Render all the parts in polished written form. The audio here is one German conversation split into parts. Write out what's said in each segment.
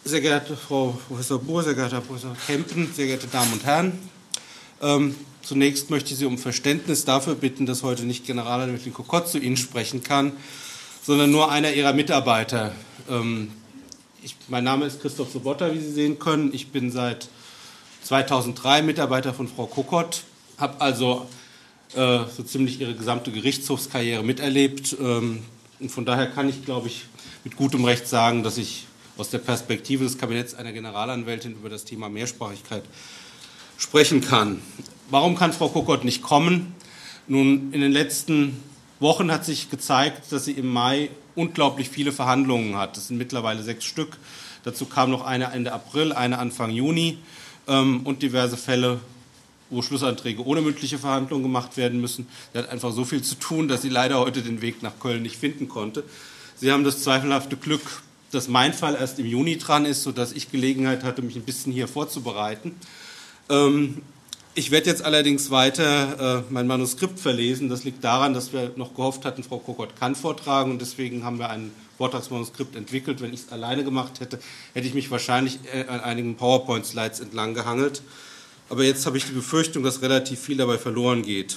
Sehr geehrte Frau Professor Buhr, sehr geehrter Herr Professor Kempen, sehr geehrte Damen und Herren, zunächst möchte ich Sie um Verständnis dafür bitten, dass heute nicht Generalanwältin Kokott zu Ihnen sprechen kann, sondern nur einer Ihrer Mitarbeiter. Mein Name ist Christoph Sobotta, wie Sie sehen können. Ich bin seit 2003 Mitarbeiter von Frau Kokott, habe also so ziemlich ihre gesamte Gerichtshofskarriere miterlebt. Und von daher kann ich, glaube ich, mit gutem Recht sagen, dass ich aus der Perspektive des Kabinetts einer Generalanwältin über das Thema Mehrsprachigkeit sprechen kann. Warum kann Frau Kokott nicht kommen? Nun, in den letzten Wochen hat sich gezeigt, dass sie im Mai unglaublich viele Verhandlungen hat. Das sind mittlerweile 6 Stück. Dazu kam noch eine Ende April, eine Anfang Juni und diverse Fälle, wo Schlussanträge ohne mündliche Verhandlungen gemacht werden müssen. Sie hat einfach so viel zu tun, dass sie leider heute den Weg nach Köln nicht finden konnte. Sie haben das zweifelhafte Glück, dass mein Fall erst im Juni dran ist, sodass ich Gelegenheit hatte, mich ein bisschen hier vorzubereiten. Ich werde jetzt allerdings weiter mein Manuskript verlesen. Das liegt daran, dass wir noch gehofft hatten, Frau Kokott kann vortragen, und deswegen haben wir ein Vortragsmanuskript entwickelt. Wenn ich es alleine gemacht hätte, hätte ich mich wahrscheinlich an einigen PowerPoint-Slides entlang gehangelt. Aber jetzt habe ich die Befürchtung, dass relativ viel dabei verloren geht.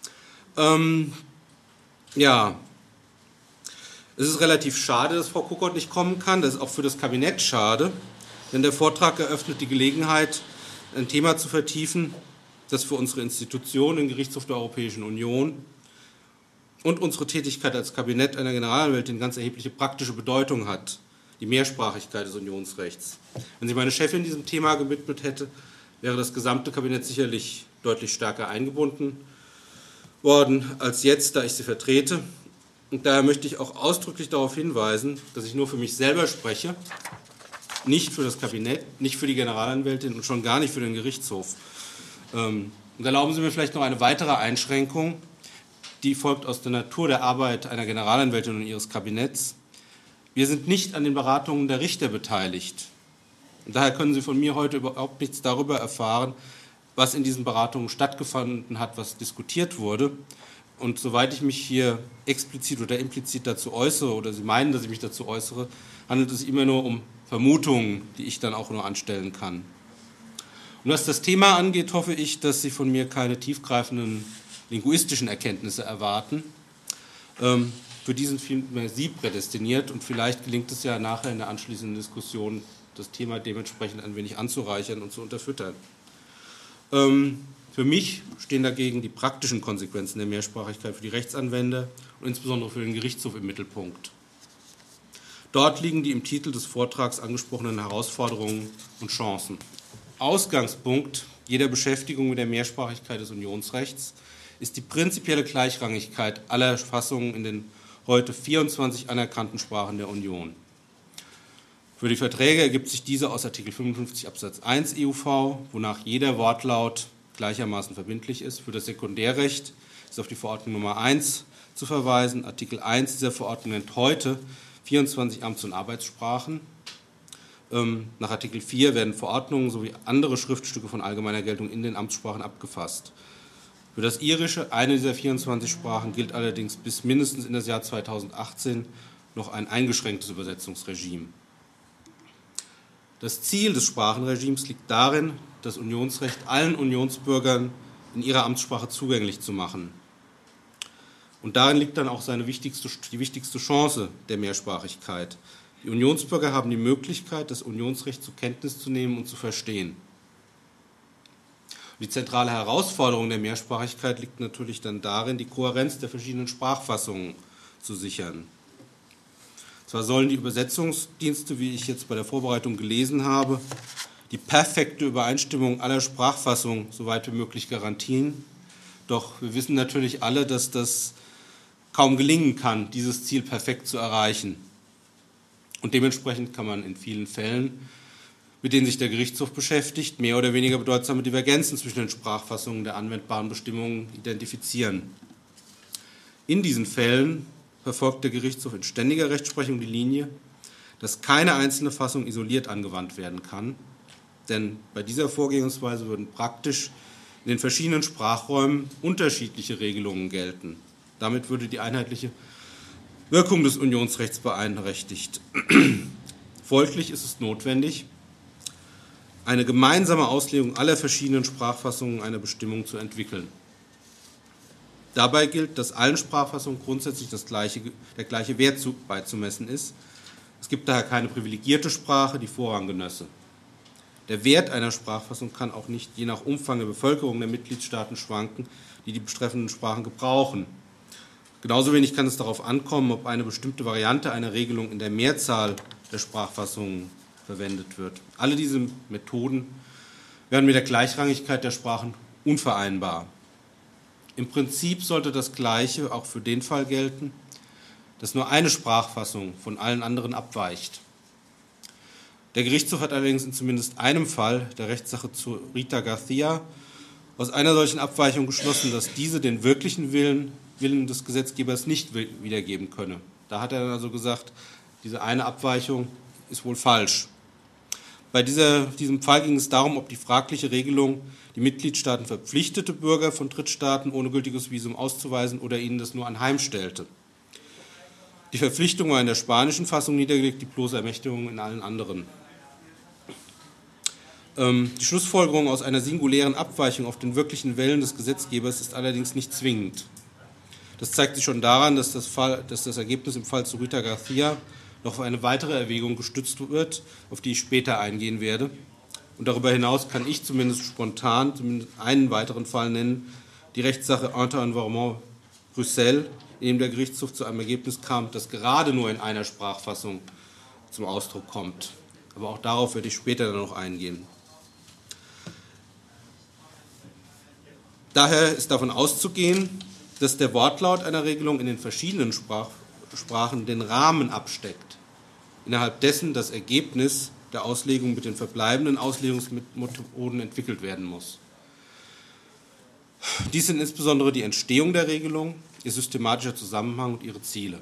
Es ist relativ schade, dass Frau Kokott nicht kommen kann. Das ist auch für das Kabinett schade, denn der Vortrag eröffnet die Gelegenheit, ein Thema zu vertiefen, das für unsere Institution, den Gerichtshof der Europäischen Union und unsere Tätigkeit als Kabinett einer Generalanwältin ganz erhebliche praktische Bedeutung hat, die Mehrsprachigkeit des Unionsrechts. Wenn sich meine Chefin diesem Thema gewidmet hätte, wäre das gesamte Kabinett sicherlich deutlich stärker eingebunden worden als jetzt, da ich sie vertrete. Und daher möchte ich auch ausdrücklich darauf hinweisen, dass ich nur für mich selber spreche, nicht für das Kabinett, nicht für die Generalanwältin und schon gar nicht für den Gerichtshof. Und erlauben Sie mir vielleicht noch eine weitere Einschränkung, die folgt aus der Natur der Arbeit einer Generalanwältin und ihres Kabinetts. Wir sind nicht an den Beratungen der Richter beteiligt. Und daher können Sie von mir heute überhaupt nichts darüber erfahren, was in diesen Beratungen stattgefunden hat, was diskutiert wurde. Und soweit ich mich hier explizit oder implizit dazu äußere, oder Sie meinen, dass ich mich dazu äußere, handelt es immer nur um Vermutungen, die ich dann auch nur anstellen kann. Und was das Thema angeht, hoffe ich, dass Sie von mir keine tiefgreifenden linguistischen Erkenntnisse erwarten. Für diesen vielmehr Sie prädestiniert, und vielleicht gelingt es ja nachher in der anschließenden Diskussion, das Thema dementsprechend ein wenig anzureichern und zu unterfüttern. Für mich stehen dagegen die praktischen Konsequenzen der Mehrsprachigkeit für die Rechtsanwender und insbesondere für den Gerichtshof im Mittelpunkt. Dort liegen die im Titel des Vortrags angesprochenen Herausforderungen und Chancen. Ausgangspunkt jeder Beschäftigung mit der Mehrsprachigkeit des Unionsrechts ist die prinzipielle Gleichrangigkeit aller Fassungen in den heute 24 anerkannten Sprachen der Union. Für die Verträge ergibt sich diese aus Artikel 55 Absatz 1 EUV, wonach jeder Wortlaut gleichermaßen verbindlich ist. Für das Sekundärrecht ist auf die Verordnung Nummer 1 zu verweisen. Artikel 1 dieser Verordnung nennt heute 24 Amts- und Arbeitssprachen. Nach Artikel 4 werden Verordnungen sowie andere Schriftstücke von allgemeiner Geltung in den Amtssprachen abgefasst. Für das Irische, eine dieser 24 Sprachen, gilt allerdings bis mindestens in das Jahr 2018 noch ein eingeschränktes Übersetzungsregime. Das Ziel des Sprachenregimes liegt darin, das Unionsrecht allen Unionsbürgern in ihrer Amtssprache zugänglich zu machen. Und darin liegt dann auch die wichtigste Chance der Mehrsprachigkeit. Die Unionsbürger haben die Möglichkeit, das Unionsrecht zur Kenntnis zu nehmen und zu verstehen. Die zentrale Herausforderung der Mehrsprachigkeit liegt natürlich dann darin, die Kohärenz der verschiedenen Sprachfassungen zu sichern. Zwar sollen die Übersetzungsdienste, wie ich jetzt bei der Vorbereitung gelesen habe, die perfekte Übereinstimmung aller Sprachfassungen soweit wie möglich garantieren, doch wir wissen natürlich alle, dass das kaum gelingen kann, dieses Ziel perfekt zu erreichen. Und dementsprechend kann man in vielen Fällen, mit denen sich der Gerichtshof beschäftigt, mehr oder weniger bedeutsame Divergenzen zwischen den Sprachfassungen der anwendbaren Bestimmungen identifizieren. In diesen Fällen verfolgt der Gerichtshof in ständiger Rechtsprechung die Linie, dass keine einzelne Fassung isoliert angewandt werden kann, denn bei dieser Vorgehensweise würden praktisch in den verschiedenen Sprachräumen unterschiedliche Regelungen gelten. Damit würde die einheitliche Wirkung des Unionsrechts beeinträchtigt. Folglich ist es notwendig, eine gemeinsame Auslegung aller verschiedenen Sprachfassungen einer Bestimmung zu entwickeln. Dabei gilt, dass allen Sprachfassungen grundsätzlich der gleiche Wert beizumessen ist. Es gibt daher keine privilegierte Sprache, die Vorrang genösse. Der Wert einer Sprachfassung kann auch nicht je nach Umfang der Bevölkerung der Mitgliedstaaten schwanken, die die betreffenden Sprachen gebrauchen. Genauso wenig kann es darauf ankommen, ob eine bestimmte Variante einer Regelung in der Mehrzahl der Sprachfassungen verwendet wird. Alle diese Methoden wären mit der Gleichrangigkeit der Sprachen unvereinbar. Im Prinzip sollte das Gleiche auch für den Fall gelten, dass nur eine Sprachfassung von allen anderen abweicht. Der Gerichtshof hat allerdings in zumindest einem Fall, der Rechtssache zu Rita Garcia, aus einer solchen Abweichung geschlossen, dass diese den wirklichen Willen des Gesetzgebers nicht wiedergeben könne. Da hat er dann also gesagt, diese eine Abweichung ist wohl falsch. Bei diesem Fall ging es darum, ob die fragliche Regelung die Mitgliedstaaten verpflichtete, Bürger von Drittstaaten ohne gültiges Visum auszuweisen oder ihnen das nur anheimstellte. Die Verpflichtung war in der spanischen Fassung niedergelegt, die bloße Ermächtigung in allen anderen. Die Schlussfolgerung aus einer singulären Abweichung auf den wirklichen Willen des Gesetzgebers ist allerdings nicht zwingend. Das zeigt sich schon daran, dass das Ergebnis im Fall zu Rita Garcia noch auf eine weitere Erwägung gestützt wird, auf die ich später eingehen werde. Und darüber hinaus kann ich zumindest spontan einen weiteren Fall nennen, die Rechtssache Inter-Environnement Brüssel, in dem der Gerichtshof zu einem Ergebnis kam, das gerade nur in einer Sprachfassung zum Ausdruck kommt. Aber auch darauf werde ich später dann noch eingehen. Daher ist davon auszugehen, dass der Wortlaut einer Regelung in den verschiedenen Sprachen den Rahmen absteckt, innerhalb dessen das Ergebnis der Auslegung mit den verbleibenden Auslegungsmethoden entwickelt werden muss. Dies sind insbesondere die Entstehung der Regelung, ihr systematischer Zusammenhang und ihre Ziele.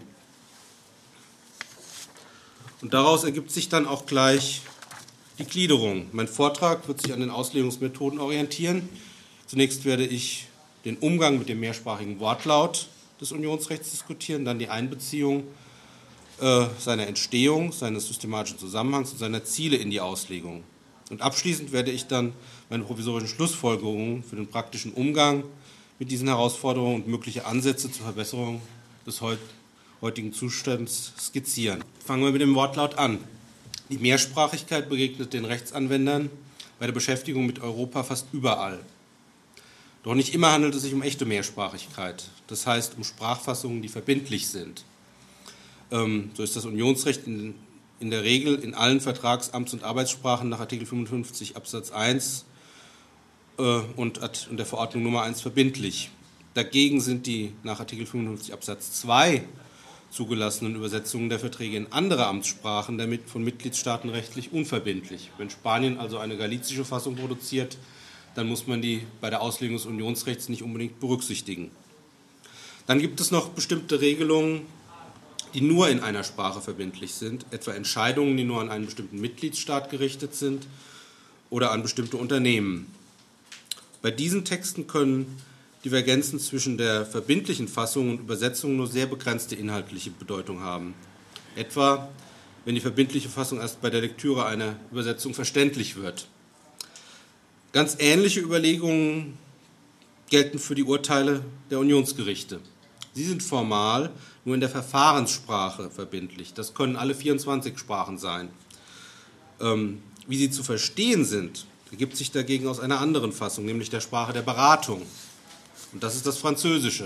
Und daraus ergibt sich dann auch gleich die Gliederung. Mein Vortrag wird sich an den Auslegungsmethoden orientieren. Zunächst werde ich den Umgang mit dem mehrsprachigen Wortlaut des Unionsrechts diskutieren, dann die Einbeziehung seiner Entstehung, seines systematischen Zusammenhangs und seiner Ziele in die Auslegung. Und abschließend werde ich dann meine provisorischen Schlussfolgerungen für den praktischen Umgang mit diesen Herausforderungen und mögliche Ansätze zur Verbesserung des heutigen Zustands skizzieren. Fangen wir mit dem Wortlaut an. Die Mehrsprachigkeit begegnet den Rechtsanwendern bei der Beschäftigung mit Europa fast überall. Doch nicht immer handelt es sich um echte Mehrsprachigkeit, das heißt um Sprachfassungen, die verbindlich sind. So ist das Unionsrecht in der Regel in allen Vertrags-, Amts- und Arbeitssprachen nach Artikel 55 Absatz 1 und der Verordnung Nummer 1 verbindlich. Dagegen sind die nach Artikel 55 Absatz 2 zugelassenen Übersetzungen der Verträge in andere Amtssprachen damit von Mitgliedstaaten rechtlich unverbindlich. Wenn Spanien also eine galizische Fassung produziert, dann muss man die bei der Auslegung des Unionsrechts nicht unbedingt berücksichtigen. Dann gibt es noch bestimmte Regelungen, die nur in einer Sprache verbindlich sind, etwa Entscheidungen, die nur an einen bestimmten Mitgliedstaat gerichtet sind oder an bestimmte Unternehmen. Bei diesen Texten können Divergenzen zwischen der verbindlichen Fassung und Übersetzung nur sehr begrenzte inhaltliche Bedeutung haben. Etwa, wenn die verbindliche Fassung erst bei der Lektüre einer Übersetzung verständlich wird. Ganz ähnliche Überlegungen gelten für die Urteile der Unionsgerichte. Sie sind formal nur in der Verfahrenssprache verbindlich. Das können alle 24 Sprachen sein. Wie sie zu verstehen sind, ergibt sich dagegen aus einer anderen Fassung, nämlich der Sprache der Beratung. Und das ist das Französische.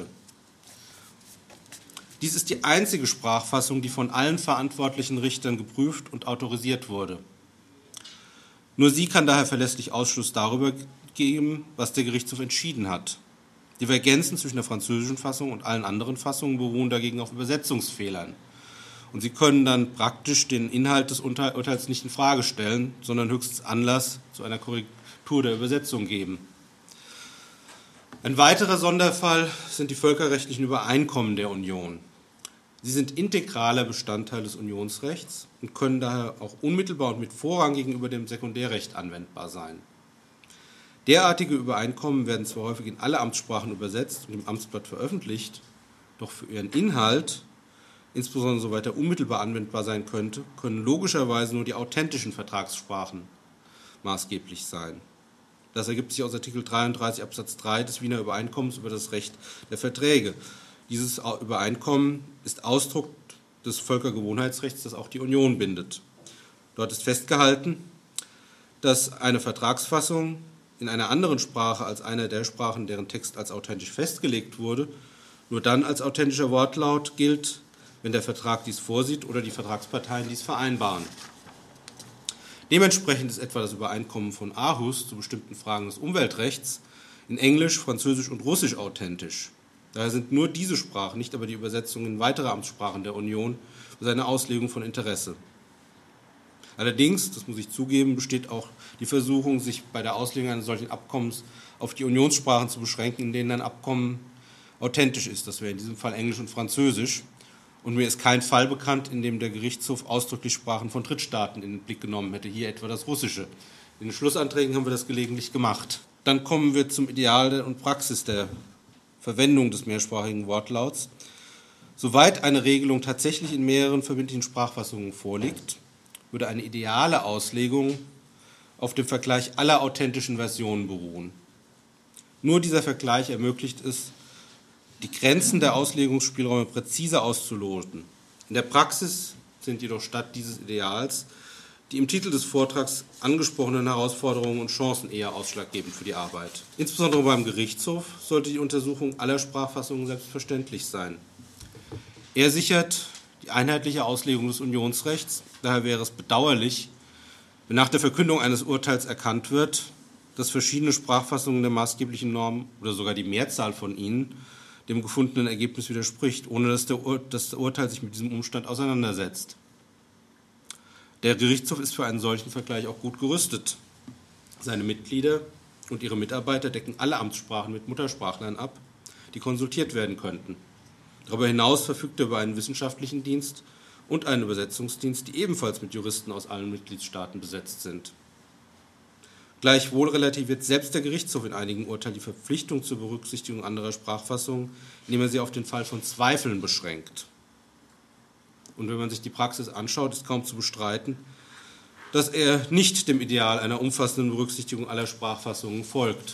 Dies ist die einzige Sprachfassung, die von allen verantwortlichen Richtern geprüft und autorisiert wurde. Nur sie kann daher verlässlich Ausschluss darüber geben, was der Gerichtshof entschieden hat. Divergenzen zwischen der französischen Fassung und allen anderen Fassungen beruhen dagegen auf Übersetzungsfehlern. Und sie können dann praktisch den Inhalt des Urteils nicht in Frage stellen, sondern höchstens Anlass zu einer Korrektur der Übersetzung geben. Ein weiterer Sonderfall sind die völkerrechtlichen Übereinkommen der Union. Sie sind integraler Bestandteil des Unionsrechts und können daher auch unmittelbar und mit Vorrang gegenüber dem Sekundärrecht anwendbar sein. Derartige Übereinkommen werden zwar häufig in alle Amtssprachen übersetzt und im Amtsblatt veröffentlicht, doch für ihren Inhalt insbesondere soweit er unmittelbar anwendbar sein könnte, können logischerweise nur die authentischen Vertragssprachen maßgeblich sein. Das ergibt sich aus Artikel 33 Absatz 3 des Wiener Übereinkommens über das Recht der Verträge. Dieses Übereinkommen ist Ausdruck des Völkergewohnheitsrechts, das auch die Union bindet. Dort ist festgehalten, dass eine Vertragsfassung in einer anderen Sprache als einer der Sprachen, deren Text als authentisch festgelegt wurde, nur dann als authentischer Wortlaut gilt, wenn der Vertrag dies vorsieht oder die Vertragsparteien dies vereinbaren. Dementsprechend ist etwa das Übereinkommen von Aarhus zu bestimmten Fragen des Umweltrechts in Englisch, Französisch und Russisch authentisch. Daher sind nur diese Sprachen, nicht aber die Übersetzungen in weitere Amtssprachen der Union, für seine Auslegung von Interesse. Allerdings, das muss ich zugeben, besteht auch die Versuchung, sich bei der Auslegung eines solchen Abkommens auf die Unionssprachen zu beschränken, in denen ein Abkommen authentisch ist. Das wäre in diesem Fall Englisch und Französisch. Und mir ist kein Fall bekannt, in dem der Gerichtshof ausdrücklich Sprachen von Drittstaaten in den Blick genommen hätte, hier etwa das Russische. In den Schlussanträgen haben wir das gelegentlich gemacht. Dann kommen wir zum Ideal und Praxis der Verwendung des mehrsprachigen Wortlauts. Soweit eine Regelung tatsächlich in mehreren verbindlichen Sprachfassungen vorliegt, würde eine ideale Auslegung auf dem Vergleich aller authentischen Versionen beruhen. Nur dieser Vergleich ermöglicht es, die Grenzen der Auslegungsspielräume präzise auszuloten. In der Praxis sind jedoch statt dieses Ideals die im Titel des Vortrags angesprochenen Herausforderungen und Chancen eher ausschlaggebend für die Arbeit. Insbesondere beim Gerichtshof sollte die Untersuchung aller Sprachfassungen selbstverständlich sein. Er sichert die einheitliche Auslegung des Unionsrechts. Daher wäre es bedauerlich, wenn nach der Verkündung eines Urteils erkannt wird, dass verschiedene Sprachfassungen der maßgeblichen Normen oder sogar die Mehrzahl von ihnen dem gefundenen Ergebnis widerspricht, ohne dass das Urteil sich mit diesem Umstand auseinandersetzt. Der Gerichtshof ist für einen solchen Vergleich auch gut gerüstet. Seine Mitglieder und ihre Mitarbeiter decken alle Amtssprachen mit Muttersprachlern ab, die konsultiert werden könnten. Darüber hinaus verfügt er über einen wissenschaftlichen Dienst und einen Übersetzungsdienst, die ebenfalls mit Juristen aus allen Mitgliedstaaten besetzt sind. Gleichwohl relativiert selbst der Gerichtshof in einigen Urteilen die Verpflichtung zur Berücksichtigung anderer Sprachfassungen, indem er sie auf den Fall von Zweifeln beschränkt. Und wenn man sich die Praxis anschaut, ist kaum zu bestreiten, dass er nicht dem Ideal einer umfassenden Berücksichtigung aller Sprachfassungen folgt.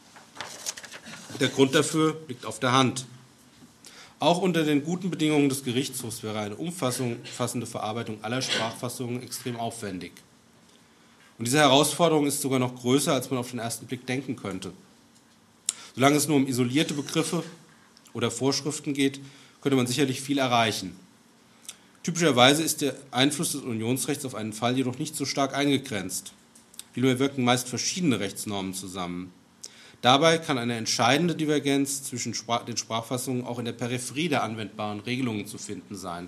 Der Grund dafür liegt auf der Hand. Auch unter den guten Bedingungen des Gerichtshofs wäre eine umfassende Verarbeitung aller Sprachfassungen extrem aufwendig. Und diese Herausforderung ist sogar noch größer, als man auf den ersten Blick denken könnte. Solange es nur um isolierte Begriffe oder Vorschriften geht, könnte man sicherlich viel erreichen. Typischerweise ist der Einfluss des Unionsrechts auf einen Fall jedoch nicht so stark eingegrenzt. Vielmehr wirken meist verschiedene Rechtsnormen zusammen. Dabei kann eine entscheidende Divergenz zwischen den Sprachfassungen auch in der Peripherie der anwendbaren Regelungen zu finden sein.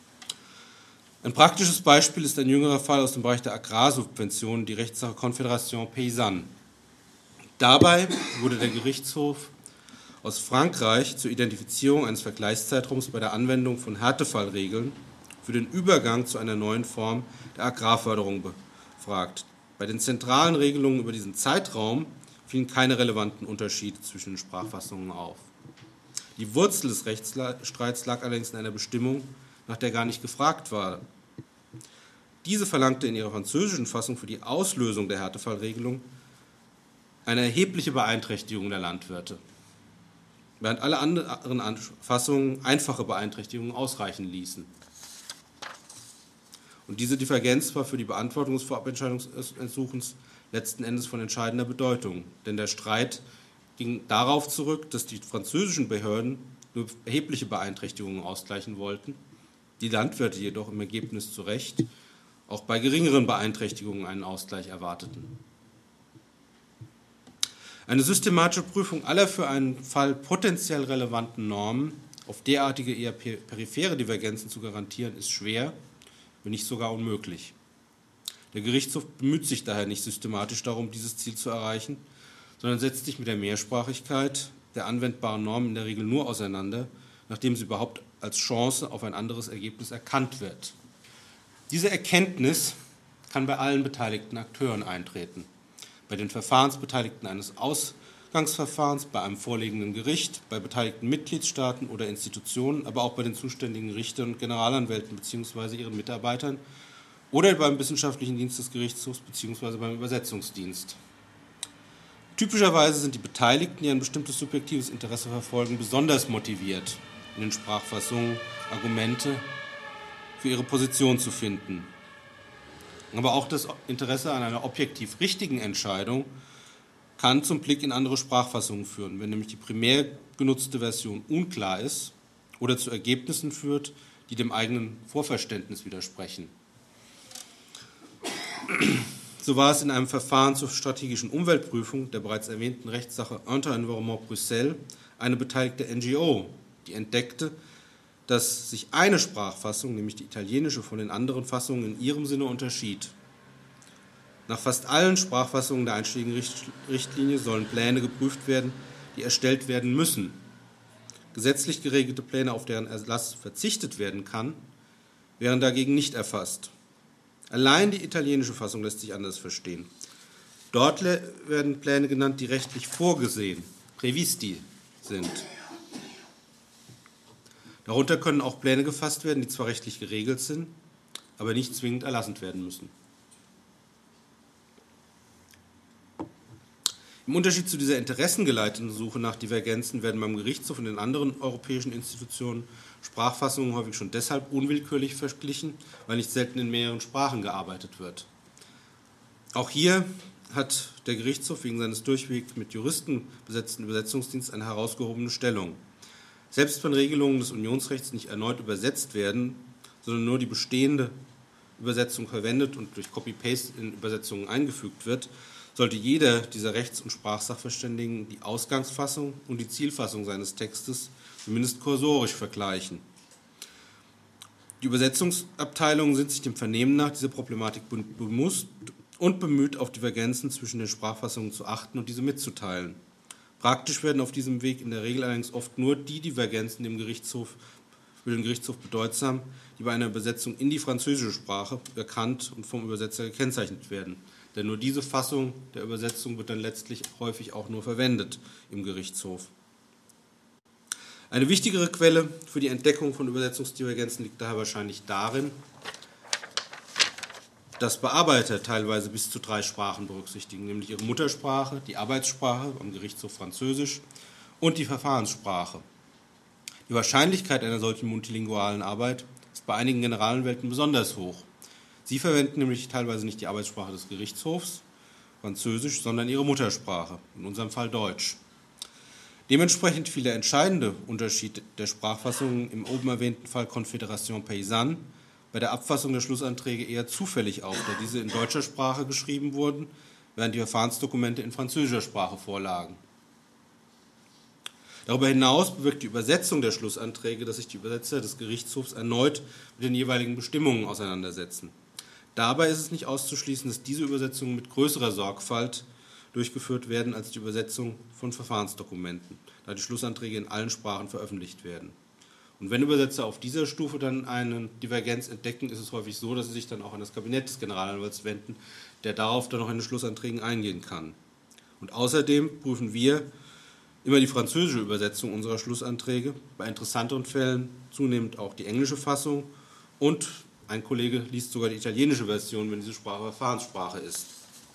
Ein praktisches Beispiel ist ein jüngerer Fall aus dem Bereich der Agrarsubventionen, die Rechtssache Confédération Paysanne. Dabei wurde der Gerichtshof aus Frankreich zur Identifizierung eines Vergleichszeitraums bei der Anwendung von Härtefallregeln für den Übergang zu einer neuen Form der Agrarförderung befragt. Bei den zentralen Regelungen über diesen Zeitraum fielen keine relevanten Unterschiede zwischen den Sprachfassungen auf. Die Wurzel des Rechtsstreits lag allerdings in einer Bestimmung, nach der gar nicht gefragt war. Diese verlangte in ihrer französischen Fassung für die Auslösung der Härtefallregelung eine erhebliche Beeinträchtigung der Landwirte, während alle anderen Fassungen einfache Beeinträchtigungen ausreichen ließen. Und diese Divergenz war für die Beantwortung des Vorabentscheidungsersuchens letzten Endes von entscheidender Bedeutung, denn der Streit ging darauf zurück, dass die französischen Behörden nur erhebliche Beeinträchtigungen ausgleichen wollten, die Landwirte jedoch im Ergebnis zu Recht auch bei geringeren Beeinträchtigungen einen Ausgleich erwarteten. Eine systematische Prüfung aller für einen Fall potenziell relevanten Normen auf derartige eher periphere Divergenzen zu garantieren, ist schwer, wenn nicht sogar unmöglich. Der Gerichtshof bemüht sich daher nicht systematisch darum, dieses Ziel zu erreichen, sondern setzt sich mit der Mehrsprachigkeit der anwendbaren Normen in der Regel nur auseinander, nachdem sie überhaupt als Chance auf ein anderes Ergebnis erkannt wird. Diese Erkenntnis kann bei allen beteiligten Akteuren eintreten. Bei den Verfahrensbeteiligten eines Ausgangsverfahrens bei einem vorliegenden Gericht, bei beteiligten Mitgliedstaaten oder Institutionen, aber auch bei den zuständigen Richtern und Generalanwälten bzw. ihren Mitarbeitern oder beim wissenschaftlichen Dienst des Gerichtshofs bzw. beim Übersetzungsdienst. Typischerweise sind die Beteiligten, die ein bestimmtes subjektives Interesse verfolgen, besonders motiviert, in den Sprachfassungen Argumente für ihre Position zu finden. Aber auch das Interesse an einer objektiv richtigen Entscheidung kann zum Blick in andere Sprachfassungen führen, wenn nämlich die primär genutzte Version unklar ist oder zu Ergebnissen führt, die dem eigenen Vorverständnis widersprechen. So war es in einem Verfahren zur strategischen Umweltprüfung der bereits erwähnten Rechtssache Inter-Environnement Brüssel eine beteiligte NGO, die entdeckte, dass sich eine Sprachfassung, nämlich die italienische, von den anderen Fassungen in ihrem Sinne unterschied. Nach fast allen Sprachfassungen der einschlägigen Richtlinie sollen Pläne geprüft werden, die erstellt werden müssen. Gesetzlich geregelte Pläne, auf deren Erlass verzichtet werden kann, wären dagegen nicht erfasst. Allein die italienische Fassung lässt sich anders verstehen. Dort werden Pläne genannt, die rechtlich vorgesehen, previsti, sind. Darunter können auch Pläne gefasst werden, die zwar rechtlich geregelt sind, aber nicht zwingend erlassen werden müssen. Im Unterschied zu dieser interessengeleiteten Suche nach Divergenzen werden beim Gerichtshof und den anderen europäischen Institutionen Sprachfassungen häufig schon deshalb unwillkürlich verglichen, weil nicht selten in mehreren Sprachen gearbeitet wird. Auch hier hat der Gerichtshof wegen seines durchweg mit Juristen besetzten Übersetzungsdienstes eine herausgehobene Stellung. Selbst wenn Regelungen des Unionsrechts nicht erneut übersetzt werden, sondern nur die bestehende Übersetzung verwendet und durch Copy-Paste in Übersetzungen eingefügt wird, sollte jeder dieser Rechts- und Sprachsachverständigen die Ausgangsfassung und die Zielfassung seines Textes zumindest kursorisch vergleichen. Die Übersetzungsabteilungen sind sich dem Vernehmen nach dieser Problematik bewusst und bemüht, auf Divergenzen zwischen den Sprachfassungen zu achten und diese mitzuteilen. Praktisch werden auf diesem Weg in der Regel allerdings oft nur die Divergenzen für den Gerichtshof bedeutsam, die bei einer Übersetzung in die französische Sprache erkannt und vom Übersetzer gekennzeichnet werden. Denn nur diese Fassung der Übersetzung wird dann letztlich häufig auch nur verwendet im Gerichtshof. Eine wichtigere Quelle für die Entdeckung von Übersetzungsdivergenzen liegt daher wahrscheinlich darin, dass Bearbeiter teilweise bis zu 3 Sprachen berücksichtigen, nämlich ihre Muttersprache, die Arbeitssprache, am Gerichtshof Französisch, und die Verfahrenssprache. Die Wahrscheinlichkeit einer solchen multilingualen Arbeit ist bei einigen Generalanwälten besonders hoch. Sie verwenden nämlich teilweise nicht die Arbeitssprache des Gerichtshofs, Französisch, sondern ihre Muttersprache, in unserem Fall Deutsch. Dementsprechend fiel der entscheidende Unterschied der Sprachfassungen im oben erwähnten Fall Confédération Paysanne bei der Abfassung der Schlussanträge eher zufällig auf, da diese in deutscher Sprache geschrieben wurden, während die Verfahrensdokumente in französischer Sprache vorlagen. Darüber hinaus bewirkt die Übersetzung der Schlussanträge, dass sich die Übersetzer des Gerichtshofs erneut mit den jeweiligen Bestimmungen auseinandersetzen. Dabei ist es nicht auszuschließen, dass diese Übersetzungen mit größerer Sorgfalt durchgeführt werden als die Übersetzung von Verfahrensdokumenten, da die Schlussanträge in allen Sprachen veröffentlicht werden. Und wenn Übersetzer auf dieser Stufe dann eine Divergenz entdecken, ist es häufig so, dass sie sich dann auch an das Kabinett des Generalanwalts wenden, der darauf dann noch in den Schlussanträgen eingehen kann. Und außerdem prüfen wir immer die französische Übersetzung unserer Schlussanträge, bei interessanteren Fällen zunehmend auch die englische Fassung, und ein Kollege liest sogar die italienische Version, wenn diese Sprache Verfahrenssprache ist.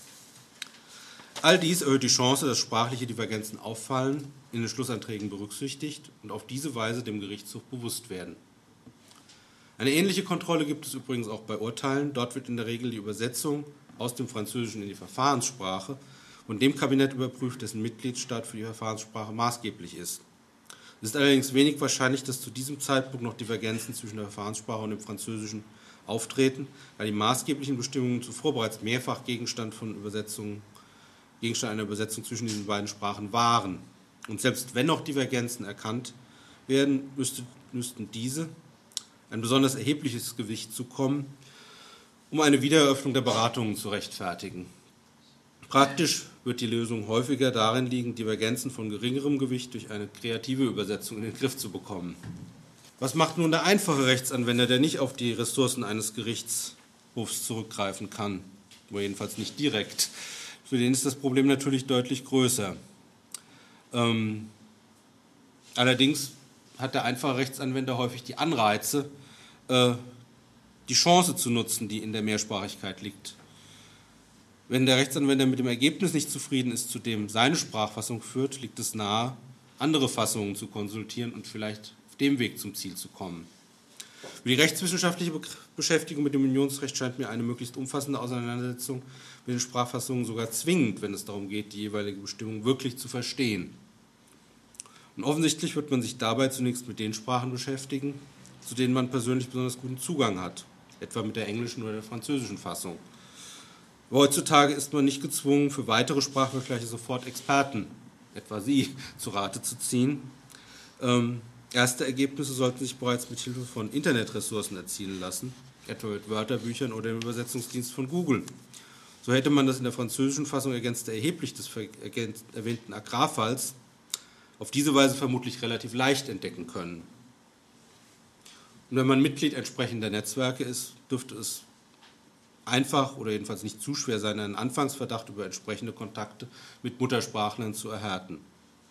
All dies erhöht die Chance, dass sprachliche Divergenzen auffallen, in den Schlussanträgen berücksichtigt und auf diese Weise dem Gerichtshof bewusst werden. Eine ähnliche Kontrolle gibt es übrigens auch bei Urteilen. Dort wird in der Regel die Übersetzung aus dem Französischen in die Verfahrenssprache von dem Kabinett überprüft, dessen Mitgliedstaat für die Verfahrenssprache maßgeblich ist. Es ist allerdings wenig wahrscheinlich, dass zu diesem Zeitpunkt noch Divergenzen zwischen der Verfahrenssprache und dem Französischen auftreten, da die maßgeblichen Bestimmungen zuvor bereits mehrfach Gegenstand einer Übersetzung zwischen diesen beiden Sprachen waren. Und selbst wenn noch Divergenzen erkannt werden, müssten diese ein besonders erhebliches Gewicht zukommen, um eine Wiedereröffnung der Beratungen zu rechtfertigen. Praktisch wird die Lösung häufiger darin liegen, Divergenzen von geringerem Gewicht durch eine kreative Übersetzung in den Griff zu bekommen. Was macht nun der einfache Rechtsanwender, der nicht auf die Ressourcen eines Gerichtshofs zurückgreifen kann, oder jedenfalls nicht direkt? Für den ist das Problem natürlich deutlich größer. Allerdings hat der einfache Rechtsanwender häufig die Anreize, die Chance zu nutzen, die in der Mehrsprachigkeit liegt. Wenn der Rechtsanwender mit dem Ergebnis nicht zufrieden ist, zu dem seine Sprachfassung führt, liegt es nahe, andere Fassungen zu konsultieren und vielleicht auf dem Weg zum Ziel zu kommen. Für die rechtswissenschaftliche Beschäftigung mit dem Unionsrecht scheint mir eine möglichst umfassende Auseinandersetzung mit den Sprachfassungen sogar zwingend, wenn es darum geht, die jeweilige Bestimmung wirklich zu verstehen. Und offensichtlich wird man sich dabei zunächst mit den Sprachen beschäftigen, zu denen man persönlich besonders guten Zugang hat, etwa mit der englischen oder der französischen Fassung. Aber heutzutage ist man nicht gezwungen, für weitere Sprachvergleiche sofort Experten, etwa Sie, zu Rate zu ziehen. Erste Ergebnisse sollten sich bereits mit Hilfe von Internetressourcen erzielen lassen, etwa mit Wörterbüchern oder dem Übersetzungsdienst von Google. So hätte man das in der französischen Fassung ergänzte erheblich des erwähnten Agrarfalls auf diese Weise vermutlich relativ leicht entdecken können. Und wenn man Mitglied entsprechender Netzwerke ist, dürfte es einfach oder jedenfalls nicht zu schwer sein, einen Anfangsverdacht über entsprechende Kontakte mit Muttersprachlern zu erhärten.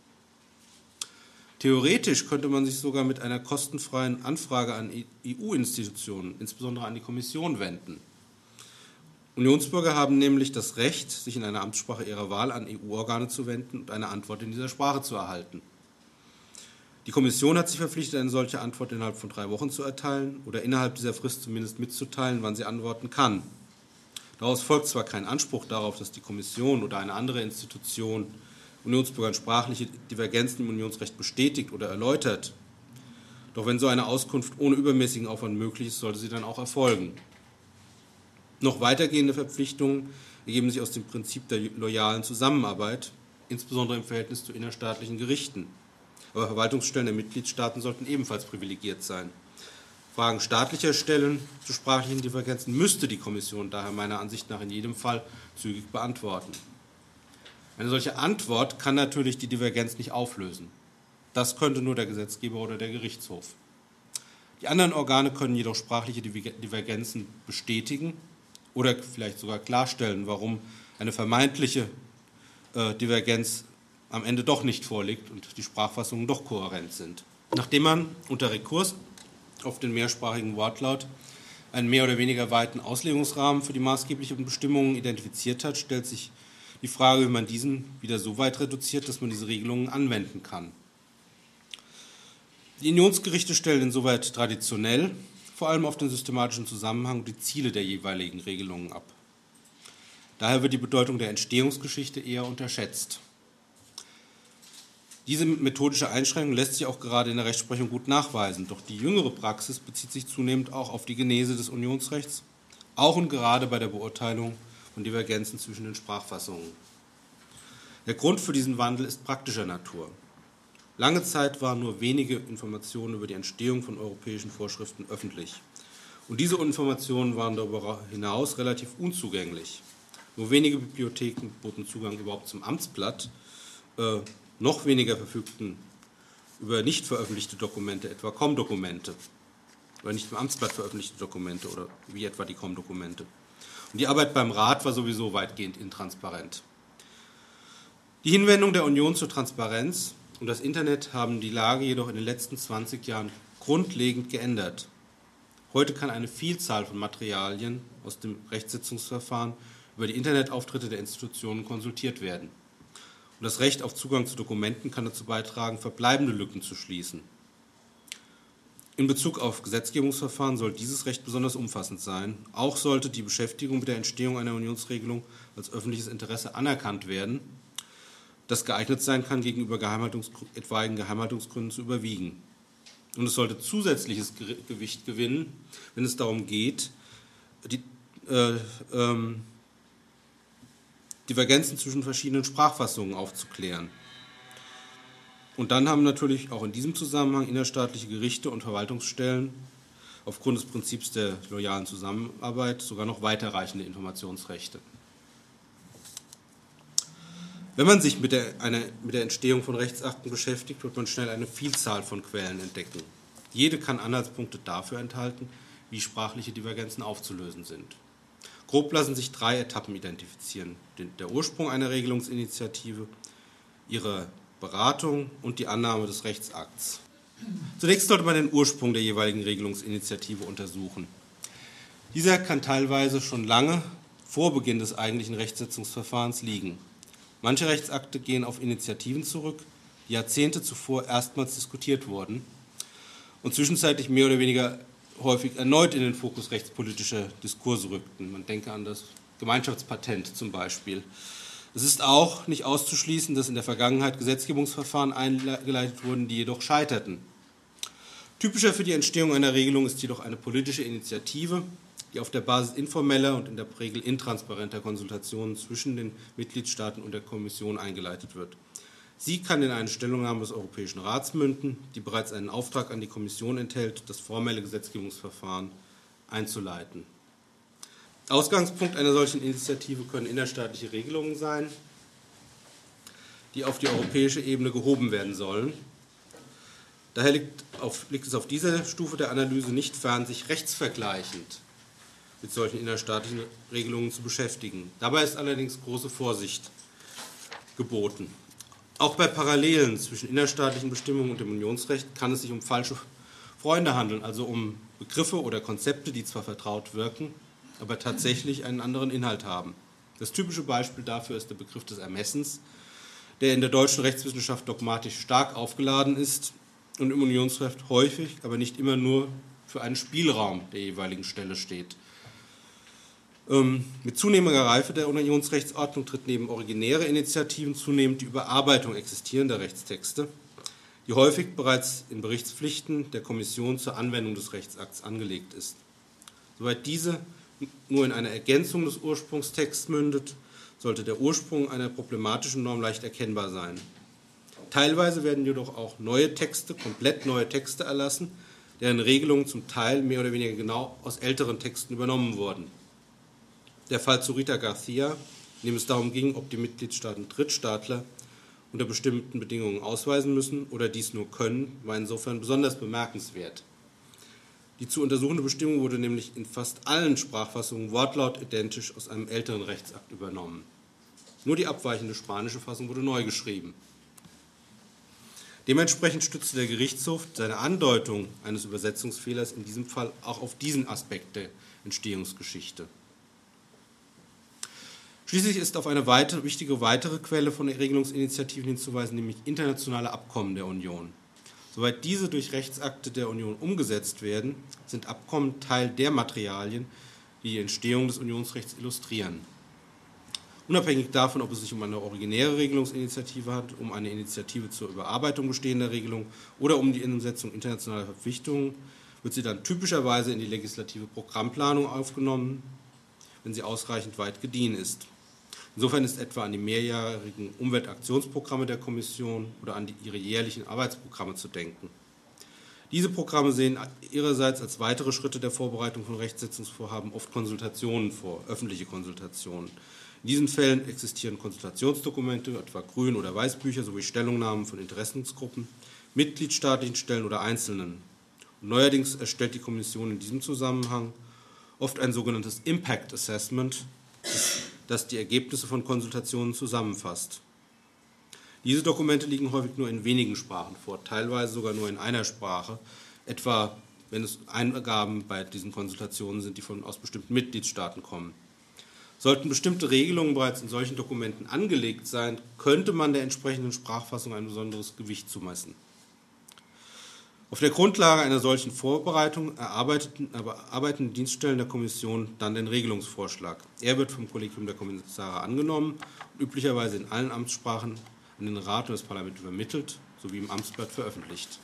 Theoretisch könnte man sich sogar mit einer kostenfreien Anfrage an EU-Institutionen, insbesondere an die Kommission, wenden. Unionsbürger haben nämlich das Recht, sich in einer Amtssprache ihrer Wahl an EU-Organe zu wenden und eine Antwort in dieser Sprache zu erhalten. Die Kommission hat sich verpflichtet, eine solche Antwort innerhalb von 3 Wochen zu erteilen oder innerhalb dieser Frist zumindest mitzuteilen, wann sie antworten kann. Daraus folgt zwar kein Anspruch darauf, dass die Kommission oder eine andere Institution Unionsbürgern sprachliche Divergenzen im Unionsrecht bestätigt oder erläutert. Doch wenn so eine Auskunft ohne übermäßigen Aufwand möglich ist, sollte sie dann auch erfolgen. Noch weitergehende Verpflichtungen ergeben sich aus dem Prinzip der loyalen Zusammenarbeit, insbesondere im Verhältnis zu innerstaatlichen Gerichten. Aber Verwaltungsstellen der Mitgliedstaaten sollten ebenfalls privilegiert sein. Fragen staatlicher Stellen zu sprachlichen Divergenzen müsste die Kommission daher meiner Ansicht nach in jedem Fall zügig beantworten. Eine solche Antwort kann natürlich die Divergenz nicht auflösen. Das könnte nur der Gesetzgeber oder der Gerichtshof. Die anderen Organe können jedoch sprachliche Divergenzen bestätigen oder vielleicht sogar klarstellen, warum eine vermeintliche Divergenz am Ende doch nicht vorliegt und die Sprachfassungen doch kohärent sind. Nachdem man unter Rekurs auf den mehrsprachigen Wortlaut einen mehr oder weniger weiten Auslegungsrahmen für die maßgeblichen Bestimmungen identifiziert hat, stellt sich die Frage, wie man diesen wieder so weit reduziert, dass man diese Regelungen anwenden kann. Die Unionsgerichte stellen insoweit traditionell vor allem auf den systematischen Zusammenhang und die Ziele der jeweiligen Regelungen ab. Daher wird die Bedeutung der Entstehungsgeschichte eher unterschätzt. Diese methodische Einschränkung lässt sich auch gerade in der Rechtsprechung gut nachweisen, doch die jüngere Praxis bezieht sich zunehmend auch auf die Genese des Unionsrechts, auch und gerade bei der Beurteilung von Divergenzen zwischen den Sprachfassungen. Der Grund für diesen Wandel ist praktischer Natur. Lange Zeit waren nur wenige Informationen über die Entstehung von europäischen Vorschriften öffentlich. Und diese Informationen waren darüber hinaus relativ unzugänglich. Nur wenige Bibliotheken boten Zugang überhaupt zum Amtsblatt, noch weniger verfügten über nicht veröffentlichte Dokumente, etwa COM-Dokumente, oder nicht im Amtsblatt veröffentlichte Dokumente, oder wie etwa die COM-Dokumente. Und die Arbeit beim Rat war sowieso weitgehend intransparent. Die Hinwendung der Union zur Transparenz und das Internet haben die Lage jedoch in den letzten 20 Jahren grundlegend geändert. Heute kann eine Vielzahl von Materialien aus dem Rechtsetzungsverfahren über die Internetauftritte der Institutionen konsultiert werden. Und das Recht auf Zugang zu Dokumenten kann dazu beitragen, verbleibende Lücken zu schließen. In Bezug auf Gesetzgebungsverfahren soll dieses Recht besonders umfassend sein. Auch sollte die Beschäftigung mit der Entstehung einer Unionsregelung als öffentliches Interesse anerkannt werden, das geeignet sein kann, gegenüber etwaigen Geheimhaltungsgründen zu überwiegen. Und es sollte zusätzliches Gewicht gewinnen, wenn es darum geht, die Divergenzen zwischen verschiedenen Sprachfassungen aufzuklären. Und dann haben natürlich auch in diesem Zusammenhang innerstaatliche Gerichte und Verwaltungsstellen aufgrund des Prinzips der loyalen Zusammenarbeit sogar noch weiterreichende Informationsrechte. Wenn man sich mit der Entstehung von Rechtsakten beschäftigt, wird man schnell eine Vielzahl von Quellen entdecken. Jede kann Anhaltspunkte dafür enthalten, wie sprachliche Divergenzen aufzulösen sind. Grob lassen sich 3 Etappen identifizieren: der Ursprung einer Regelungsinitiative, ihre Beratung und die Annahme des Rechtsakts. Zunächst sollte man den Ursprung der jeweiligen Regelungsinitiative untersuchen. Dieser kann teilweise schon lange vor Beginn des eigentlichen Rechtsetzungsverfahrens liegen. Manche Rechtsakte gehen auf Initiativen zurück, die Jahrzehnte zuvor erstmals diskutiert wurden und zwischenzeitlich mehr oder weniger häufig erneut in den Fokus rechtspolitischer Diskurse rückten. Man denke an das Gemeinschaftspatent zum Beispiel. Es ist auch nicht auszuschließen, dass in der Vergangenheit Gesetzgebungsverfahren eingeleitet wurden, die jedoch scheiterten. Typischer für die Entstehung einer Regelung ist jedoch eine politische Initiative, die auf der Basis informeller und in der Regel intransparenter Konsultationen zwischen den Mitgliedstaaten und der Kommission eingeleitet wird. Sie kann in eine Stellungnahme des Europäischen Rats münden, die bereits einen Auftrag an die Kommission enthält, das formelle Gesetzgebungsverfahren einzuleiten. Ausgangspunkt einer solchen Initiative können innerstaatliche Regelungen sein, die auf die europäische Ebene gehoben werden sollen. Daher liegt es auf dieser Stufe der Analyse nicht fern, sich rechtsvergleichend mit solchen innerstaatlichen Regelungen zu beschäftigen. Dabei ist allerdings große Vorsicht geboten. Auch bei Parallelen zwischen innerstaatlichen Bestimmungen und dem Unionsrecht kann es sich um falsche Freunde handeln, also um Begriffe oder Konzepte, die zwar vertraut wirken, aber tatsächlich einen anderen Inhalt haben. Das typische Beispiel dafür ist der Begriff des Ermessens, der in der deutschen Rechtswissenschaft dogmatisch stark aufgeladen ist und im Unionsrecht häufig, aber nicht immer nur für einen Spielraum der jeweiligen Stelle steht. Mit zunehmender Reife der Unionsrechtsordnung tritt neben originäre Initiativen zunehmend die Überarbeitung existierender Rechtstexte, die häufig bereits in Berichtspflichten der Kommission zur Anwendung des Rechtsakts angelegt ist. Soweit diese nur in einer Ergänzung des Ursprungstexts mündet, sollte der Ursprung einer problematischen Norm leicht erkennbar sein. Teilweise werden jedoch auch neue Texte, komplett neue Texte erlassen, deren Regelungen zum Teil mehr oder weniger genau aus älteren Texten übernommen wurden. Der Fall zu Rita Garcia, in dem es darum ging, ob die Mitgliedstaaten Drittstaatler unter bestimmten Bedingungen ausweisen müssen oder dies nur können, war insofern besonders bemerkenswert. Die zu untersuchende Bestimmung wurde nämlich in fast allen Sprachfassungen wortlaut identisch aus einem älteren Rechtsakt übernommen. Nur die abweichende spanische Fassung wurde neu geschrieben. Dementsprechend stützte der Gerichtshof seine Andeutung eines Übersetzungsfehlers in diesem Fall auch auf diesen Aspekt der Entstehungsgeschichte. Schließlich ist auf eine wichtige weitere Quelle von Regelungsinitiativen hinzuweisen, nämlich internationale Abkommen der Union. Soweit diese durch Rechtsakte der Union umgesetzt werden, sind Abkommen Teil der Materialien, die die Entstehung des Unionsrechts illustrieren. Unabhängig davon, ob es sich um eine originäre Regelungsinitiative handelt, um eine Initiative zur Überarbeitung bestehender Regelungen oder um die Umsetzung internationaler Verpflichtungen, wird sie dann typischerweise in die legislative Programmplanung aufgenommen, wenn sie ausreichend weit gediehen ist. Insofern ist etwa an die mehrjährigen Umweltaktionsprogramme der Kommission oder an ihre jährlichen Arbeitsprogramme zu denken. Diese Programme sehen ihrerseits als weitere Schritte der Vorbereitung von Rechtsetzungsvorhaben oft Konsultationen vor, öffentliche Konsultationen. In diesen Fällen existieren Konsultationsdokumente, etwa Grün- oder Weißbücher, sowie Stellungnahmen von Interessensgruppen, mitgliedstaatlichen Stellen oder Einzelnen. Und neuerdings erstellt die Kommission in diesem Zusammenhang oft ein sogenanntes Impact Assessment, das die Ergebnisse von Konsultationen zusammenfasst. Diese Dokumente liegen häufig nur in wenigen Sprachen vor, teilweise sogar nur in einer Sprache, etwa wenn es Eingaben bei diesen Konsultationen sind, die aus bestimmten Mitgliedstaaten kommen. Sollten bestimmte Regelungen bereits in solchen Dokumenten angelegt sein, könnte man der entsprechenden Sprachfassung ein besonderes Gewicht zumessen. Auf der Grundlage einer solchen Vorbereitung erarbeiten Dienststellen der Kommission dann den Regelungsvorschlag. Er wird vom Kollegium der Kommissare angenommen und üblicherweise in allen Amtssprachen an den Rat und das Parlament übermittelt sowie im Amtsblatt veröffentlicht.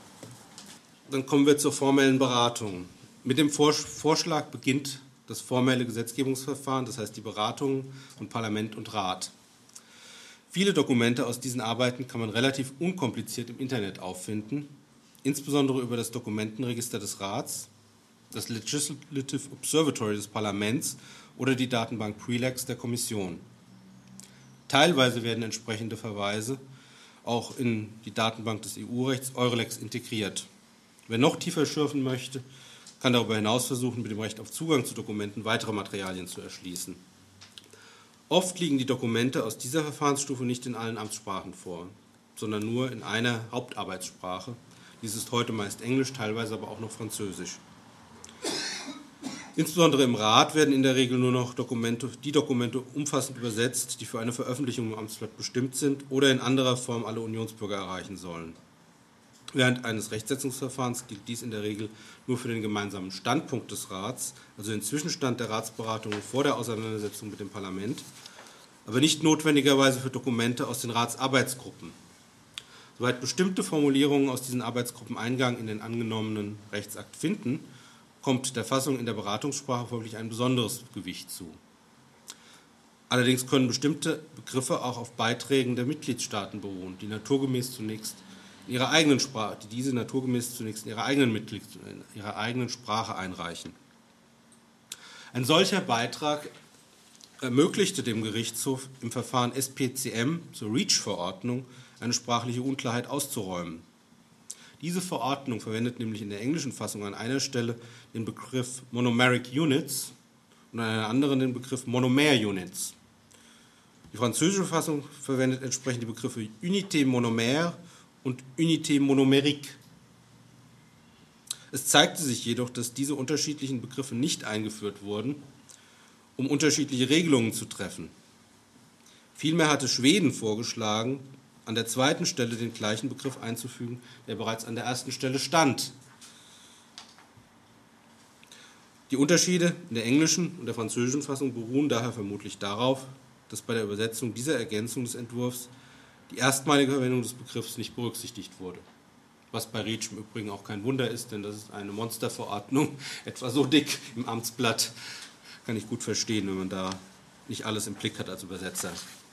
Dann kommen wir zur formellen Beratung. Mit dem Vorschlag beginnt das formelle Gesetzgebungsverfahren, das heißt die Beratung von Parlament und Rat. Viele Dokumente aus diesen Arbeiten kann man relativ unkompliziert im Internet auffinden, insbesondere über das Dokumentenregister des Rats, das Legislative Observatory des Parlaments oder die Datenbank Prelex der Kommission. Teilweise werden entsprechende Verweise auch in die Datenbank des EU-Rechts Eurex integriert. Wer noch tiefer schürfen möchte, kann darüber hinaus versuchen, mit dem Recht auf Zugang zu Dokumenten weitere Materialien zu erschließen. Oft liegen die Dokumente aus dieser Verfahrensstufe nicht in allen Amtssprachen vor. sondern nur in einer Hauptarbeitssprache. Dies ist heute meist Englisch, teilweise aber auch noch Französisch. Insbesondere im Rat werden in der Regel nur noch die Dokumente umfassend übersetzt, die für eine Veröffentlichung im Amtsblatt bestimmt sind oder in anderer Form alle Unionsbürger erreichen sollen. Während eines Rechtsetzungsverfahrens gilt dies in der Regel nur für den gemeinsamen Standpunkt des Rats, also den Zwischenstand der Ratsberatungen vor der Auseinandersetzung mit dem Parlament, aber nicht notwendigerweise für Dokumente aus den Ratsarbeitsgruppen. Soweit bestimmte Formulierungen aus diesen Arbeitsgruppen Eingang in den angenommenen Rechtsakt finden, kommt der Fassung in der Beratungssprache folglich ein besonderes Gewicht zu. Allerdings können bestimmte Begriffe auch auf Beiträgen der Mitgliedstaaten beruhen, die diese naturgemäß zunächst in ihrer eigenen Sprache einreichen. Ein solcher Beitrag ermöglichte dem Gerichtshof im Verfahren SPCM zur REACH-Verordnung eine sprachliche Unklarheit auszuräumen. Diese Verordnung verwendet nämlich in der englischen Fassung an einer Stelle den Begriff Monomeric Units und an einer anderen den Begriff Monomer Units. Die französische Fassung verwendet entsprechend die Begriffe Unité monomère und Unité monomérique. Es zeigte sich jedoch, dass diese unterschiedlichen Begriffe nicht eingeführt wurden, um unterschiedliche Regelungen zu treffen. Vielmehr hatte Schweden vorgeschlagen, an der zweiten Stelle den gleichen Begriff einzufügen, der bereits an der ersten Stelle stand. Die Unterschiede in der englischen und der französischen Fassung beruhen daher vermutlich darauf, dass bei der Übersetzung dieser Ergänzung des Entwurfs die erstmalige Verwendung des Begriffs nicht berücksichtigt wurde. Was bei REACH im Übrigen auch kein Wunder ist, denn das ist eine Monsterverordnung, etwa so dick im Amtsblatt. Kann ich gut verstehen, wenn man da nicht alles im Blick hat als Übersetzer.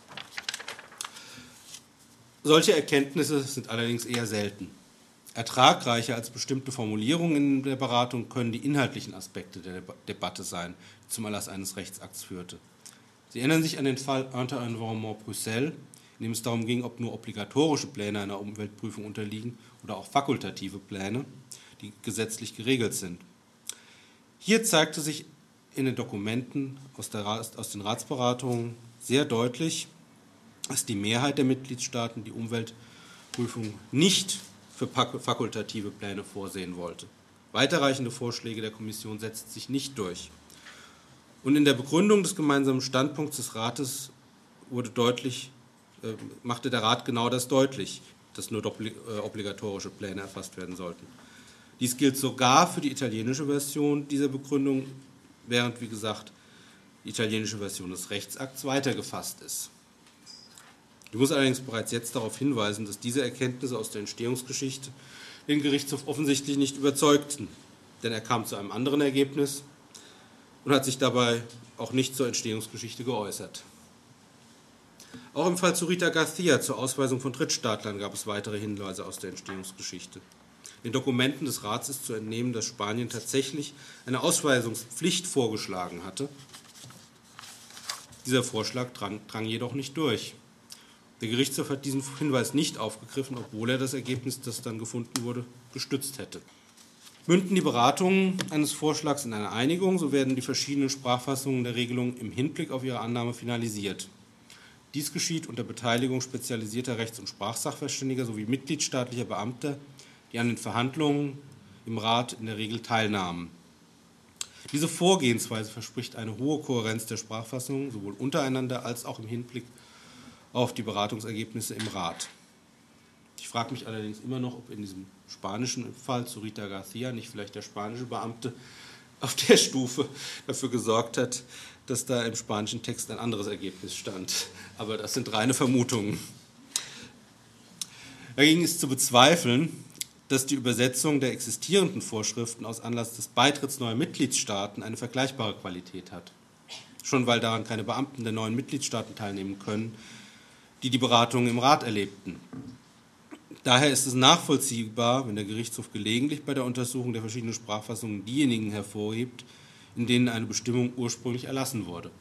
Solche Erkenntnisse sind allerdings eher selten. Ertragreicher als bestimmte Formulierungen in der Beratung können die inhaltlichen Aspekte der Debatte sein, die zum Erlass eines Rechtsakts führte. Sie erinnern sich an den Fall Inter-Environnement Bruxelles, in dem es darum ging, ob nur obligatorische Pläne einer Umweltprüfung unterliegen oder auch fakultative Pläne, die gesetzlich geregelt sind. Hier zeigte sich in den Dokumenten aus den Ratsberatungen sehr deutlich, dass die Mehrheit der Mitgliedstaaten die Umweltprüfung nicht für fakultative Pläne vorsehen wollte. Weiterreichende Vorschläge der Kommission setzten sich nicht durch. Und in der Begründung des gemeinsamen Standpunkts des Rates machte der Rat genau das deutlich, dass nur obligatorische Pläne erfasst werden sollten. Dies gilt sogar für die italienische Version dieser Begründung, während, wie gesagt, die italienische Version des Rechtsakts weitergefasst ist. Ich muss allerdings bereits jetzt darauf hinweisen, dass diese Erkenntnisse aus der Entstehungsgeschichte den Gerichtshof offensichtlich nicht überzeugten, denn er kam zu einem anderen Ergebnis und hat sich dabei auch nicht zur Entstehungsgeschichte geäußert. Auch im Fall zu Rita García zur Ausweisung von Drittstaatlern gab es weitere Hinweise aus der Entstehungsgeschichte. In Dokumenten des Rats ist zu entnehmen, dass Spanien tatsächlich eine Ausweisungspflicht vorgeschlagen hatte. Dieser Vorschlag drang jedoch nicht durch. Der Gerichtshof hat diesen Hinweis nicht aufgegriffen, obwohl er das Ergebnis, das dann gefunden wurde, gestützt hätte. Münden die Beratungen eines Vorschlags in einer Einigung, so werden die verschiedenen Sprachfassungen der Regelung im Hinblick auf ihre Annahme finalisiert. Dies geschieht unter Beteiligung spezialisierter Rechts- und Sprachsachverständiger sowie mitgliedstaatlicher Beamter, die an den Verhandlungen im Rat in der Regel teilnahmen. Diese Vorgehensweise verspricht eine hohe Kohärenz der Sprachfassungen, sowohl untereinander als auch im Hinblick auf die Beratungsergebnisse im Rat. Ich frage mich allerdings immer noch, ob in diesem spanischen Fall zu Rita García nicht vielleicht der spanische Beamte auf der Stufe dafür gesorgt hat, dass da im spanischen Text ein anderes Ergebnis stand. Aber das sind reine Vermutungen. Dagegen ist zu bezweifeln, dass die Übersetzung der existierenden Vorschriften aus Anlass des Beitritts neuer Mitgliedstaaten eine vergleichbare Qualität hat. Schon weil daran keine Beamten der neuen Mitgliedstaaten teilnehmen können, die Beratungen im Rat erlebten. Daher ist es nachvollziehbar, wenn der Gerichtshof gelegentlich bei der Untersuchung der verschiedenen Sprachfassungen diejenigen hervorhebt, in denen eine Bestimmung ursprünglich erlassen wurde.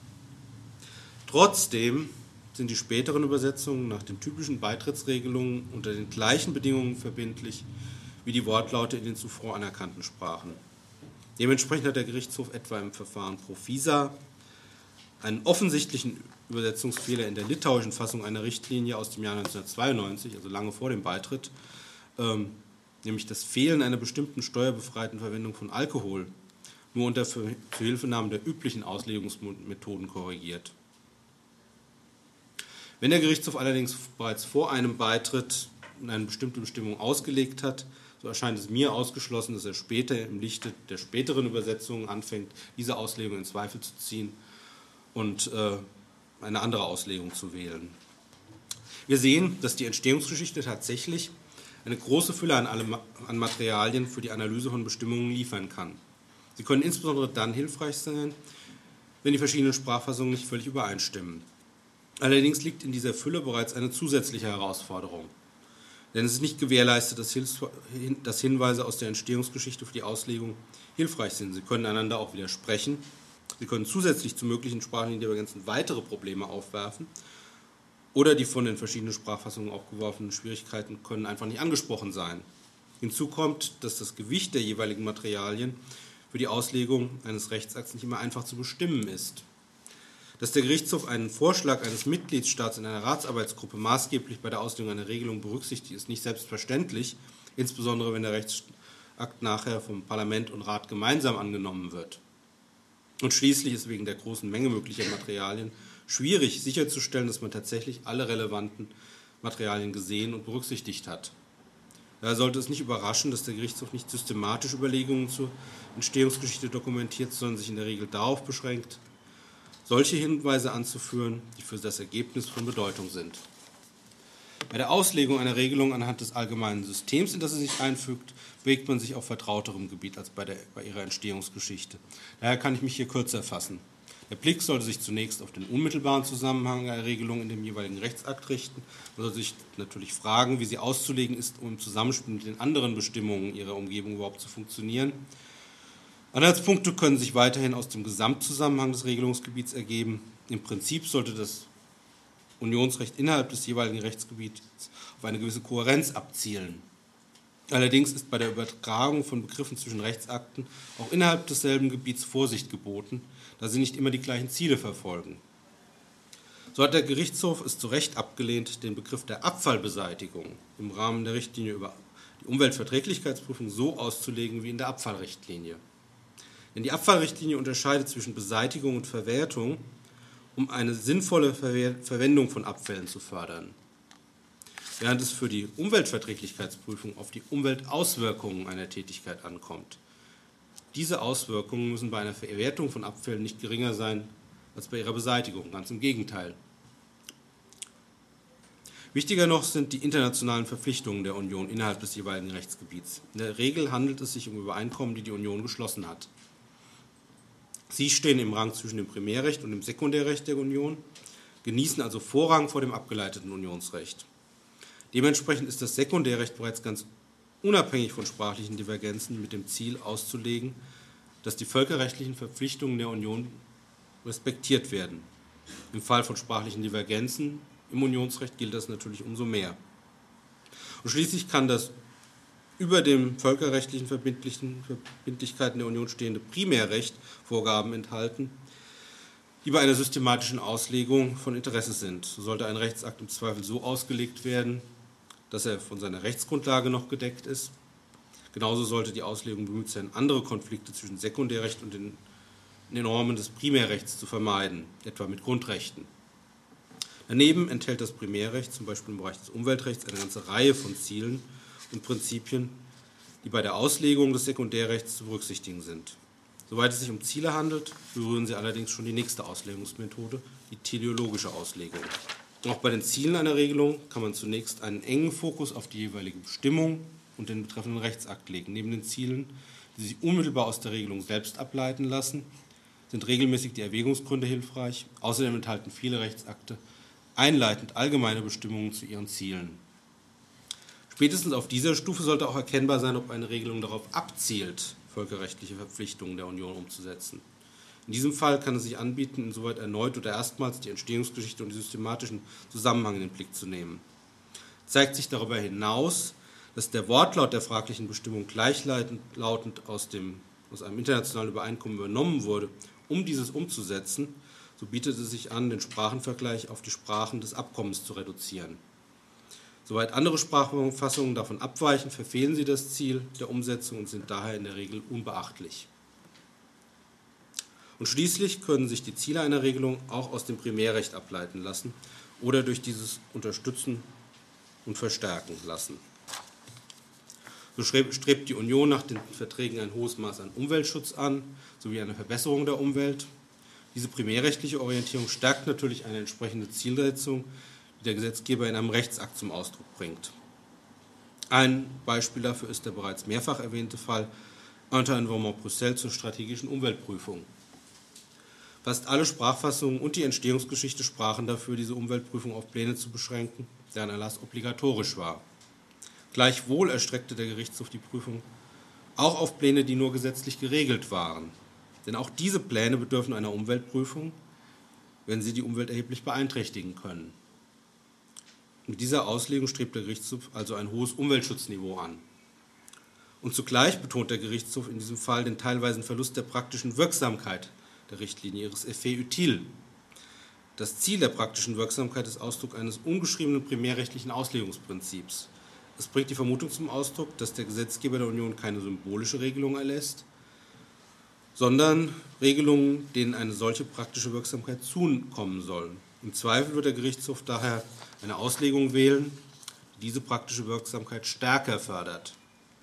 Trotzdem sind die späteren Übersetzungen nach den typischen Beitrittsregelungen unter den gleichen Bedingungen verbindlich wie die Wortlaute in den zuvor anerkannten Sprachen. Dementsprechend hat der Gerichtshof etwa im Verfahren Profisa einen offensichtlichen Übersetzungsfehler in der litauischen Fassung einer Richtlinie aus dem Jahr 1992, also lange vor dem Beitritt, nämlich das Fehlen einer bestimmten steuerbefreiten Verwendung von Alkohol, nur unter Zuhilfenahme der üblichen Auslegungsmethoden korrigiert. Wenn der Gerichtshof allerdings bereits vor einem Beitritt eine bestimmte Bestimmung ausgelegt hat, so erscheint es mir ausgeschlossen, dass er später im Lichte der späteren Übersetzungen anfängt, diese Auslegung in Zweifel zu ziehen und eine andere Auslegung zu wählen. Wir sehen, dass die Entstehungsgeschichte tatsächlich eine große Fülle an Materialien für die Analyse von Bestimmungen liefern kann. Sie können insbesondere dann hilfreich sein, wenn die verschiedenen Sprachfassungen nicht völlig übereinstimmen. Allerdings liegt in dieser Fülle bereits eine zusätzliche Herausforderung. Denn es ist nicht gewährleistet, dass Hinweise aus der Entstehungsgeschichte für die Auslegung hilfreich sind. Sie können einander auch widersprechen. Sie können zusätzlich zu möglichen sprachlichen Divergenzen weitere Probleme aufwerfen. Oder die von den verschiedenen Sprachfassungen aufgeworfenen Schwierigkeiten können einfach nicht angesprochen sein. Hinzu kommt, dass das Gewicht der jeweiligen Materialien für die Auslegung eines Rechtsakts nicht immer einfach zu bestimmen ist. Dass der Gerichtshof einen Vorschlag eines Mitgliedstaats in einer Ratsarbeitsgruppe maßgeblich bei der Auslegung einer Regelung berücksichtigt, ist nicht selbstverständlich, insbesondere wenn der Rechtsakt nachher vom Parlament und Rat gemeinsam angenommen wird. Und schließlich ist wegen der großen Menge möglicher Materialien schwierig sicherzustellen, dass man tatsächlich alle relevanten Materialien gesehen und berücksichtigt hat. Daher sollte es nicht überraschen, dass der Gerichtshof nicht systematisch Überlegungen zur Entstehungsgeschichte dokumentiert, sondern sich in der Regel darauf beschränkt, solche Hinweise anzuführen, die für das Ergebnis von Bedeutung sind. Bei der Auslegung einer Regelung anhand des allgemeinen Systems, in das sie sich einfügt, bewegt man sich auf vertrauterem Gebiet als bei ihrer Entstehungsgeschichte. Daher kann ich mich hier kürzer fassen. Der Blick sollte sich zunächst auf den unmittelbaren Zusammenhang einer Regelung in dem jeweiligen Rechtsakt richten. Man sollte sich natürlich fragen, wie sie auszulegen ist, um im Zusammenspiel mit den anderen Bestimmungen ihrer Umgebung überhaupt zu funktionieren. Anhaltspunkte können sich weiterhin aus dem Gesamtzusammenhang des Regelungsgebiets ergeben. Im Prinzip sollte das Unionsrecht innerhalb des jeweiligen Rechtsgebiets auf eine gewisse Kohärenz abzielen. Allerdings ist bei der Übertragung von Begriffen zwischen Rechtsakten auch innerhalb desselben Gebiets Vorsicht geboten, da sie nicht immer die gleichen Ziele verfolgen. So hat der Gerichtshof es zu Recht abgelehnt, den Begriff der Abfallbeseitigung im Rahmen der Richtlinie über die Umweltverträglichkeitsprüfung so auszulegen wie in der Abfallrichtlinie. Denn die Abfallrichtlinie unterscheidet zwischen Beseitigung und Verwertung, um eine sinnvolle Verwendung von Abfällen zu fördern. Während es für die Umweltverträglichkeitsprüfung auf die Umweltauswirkungen einer Tätigkeit ankommt. Diese Auswirkungen müssen bei einer Verwertung von Abfällen nicht geringer sein als bei ihrer Beseitigung, ganz im Gegenteil. Wichtiger noch sind die internationalen Verpflichtungen der Union innerhalb des jeweiligen Rechtsgebiets. In der Regel handelt es sich um Übereinkommen, die die Union geschlossen hat. Sie stehen im Rang zwischen dem Primärrecht und dem Sekundärrecht der Union, genießen also Vorrang vor dem abgeleiteten Unionsrecht. Dementsprechend ist das Sekundärrecht bereits ganz unabhängig von sprachlichen Divergenzen mit dem Ziel auszulegen, dass die völkerrechtlichen Verpflichtungen der Union respektiert werden. Im Fall von sprachlichen Divergenzen im Unionsrecht gilt das natürlich umso mehr. Und schließlich kann das über dem völkerrechtlichen Verbindlichkeiten der Union stehende Primärrecht Vorgaben enthalten, die bei einer systematischen Auslegung von Interesse sind. So sollte ein Rechtsakt im Zweifel so ausgelegt werden, dass er von seiner Rechtsgrundlage noch gedeckt ist. Genauso sollte die Auslegung bemüht sein, andere Konflikte zwischen Sekundärrecht und den Normen des Primärrechts zu vermeiden, etwa mit Grundrechten. Daneben enthält das Primärrecht, zum Beispiel im Bereich des Umweltrechts, eine ganze Reihe von Zielen und Prinzipien, die bei der Auslegung des Sekundärrechts zu berücksichtigen sind. Soweit es sich um Ziele handelt, berühren sie allerdings schon die nächste Auslegungsmethode, die teleologische Auslegung. Auch bei den Zielen einer Regelung kann man zunächst einen engen Fokus auf die jeweilige Bestimmung und den betreffenden Rechtsakt legen. Neben den Zielen, die sich unmittelbar aus der Regelung selbst ableiten lassen, sind regelmäßig die Erwägungsgründe hilfreich. Außerdem enthalten viele Rechtsakte einleitend allgemeine Bestimmungen zu ihren Zielen. Spätestens auf dieser Stufe sollte auch erkennbar sein, ob eine Regelung darauf abzielt, völkerrechtliche Verpflichtungen der Union umzusetzen. In diesem Fall kann es sich anbieten, insoweit erneut oder erstmals die Entstehungsgeschichte und die systematischen Zusammenhänge in den Blick zu nehmen. Zeigt sich darüber hinaus, dass der Wortlaut der fraglichen Bestimmung gleichlautend aus einem internationalen Übereinkommen übernommen wurde, um dieses umzusetzen, so bietet es sich an, den Sprachenvergleich auf die Sprachen des Abkommens zu reduzieren. Soweit andere Sprachfassungen davon abweichen, verfehlen sie das Ziel der Umsetzung und sind daher in der Regel unbeachtlich. Und schließlich können sich die Ziele einer Regelung auch aus dem Primärrecht ableiten lassen oder durch dieses unterstützen und verstärken lassen. So strebt die Union nach den Verträgen ein hohes Maß an Umweltschutz an, sowie eine Verbesserung der Umwelt. Diese primärrechtliche Orientierung stärkt natürlich eine entsprechende Zielsetzung, die der Gesetzgeber in einem Rechtsakt zum Ausdruck bringt. Ein Beispiel dafür ist der bereits mehrfach erwähnte Fall Intervention-Brüssel zur strategischen Umweltprüfung. Fast alle Sprachfassungen und die Entstehungsgeschichte sprachen dafür, diese Umweltprüfung auf Pläne zu beschränken, deren Erlass obligatorisch war. Gleichwohl erstreckte der Gerichtshof die Prüfung auch auf Pläne, die nur gesetzlich geregelt waren. Denn auch diese Pläne bedürfen einer Umweltprüfung, wenn sie die Umwelt erheblich beeinträchtigen können. Mit dieser Auslegung strebt der Gerichtshof also ein hohes Umweltschutzniveau an. Und zugleich betont der Gerichtshof in diesem Fall den teilweisen Verlust der praktischen Wirksamkeit der Richtlinie, ihres Effet utile. Das Ziel der praktischen Wirksamkeit ist Ausdruck eines ungeschriebenen primärrechtlichen Auslegungsprinzips. Es bringt die Vermutung zum Ausdruck, dass der Gesetzgeber der Union keine symbolische Regelung erlässt, sondern Regelungen, denen eine solche praktische Wirksamkeit zukommen soll. Im Zweifel wird der Gerichtshof daher eine Auslegung wählen, die diese praktische Wirksamkeit stärker fördert.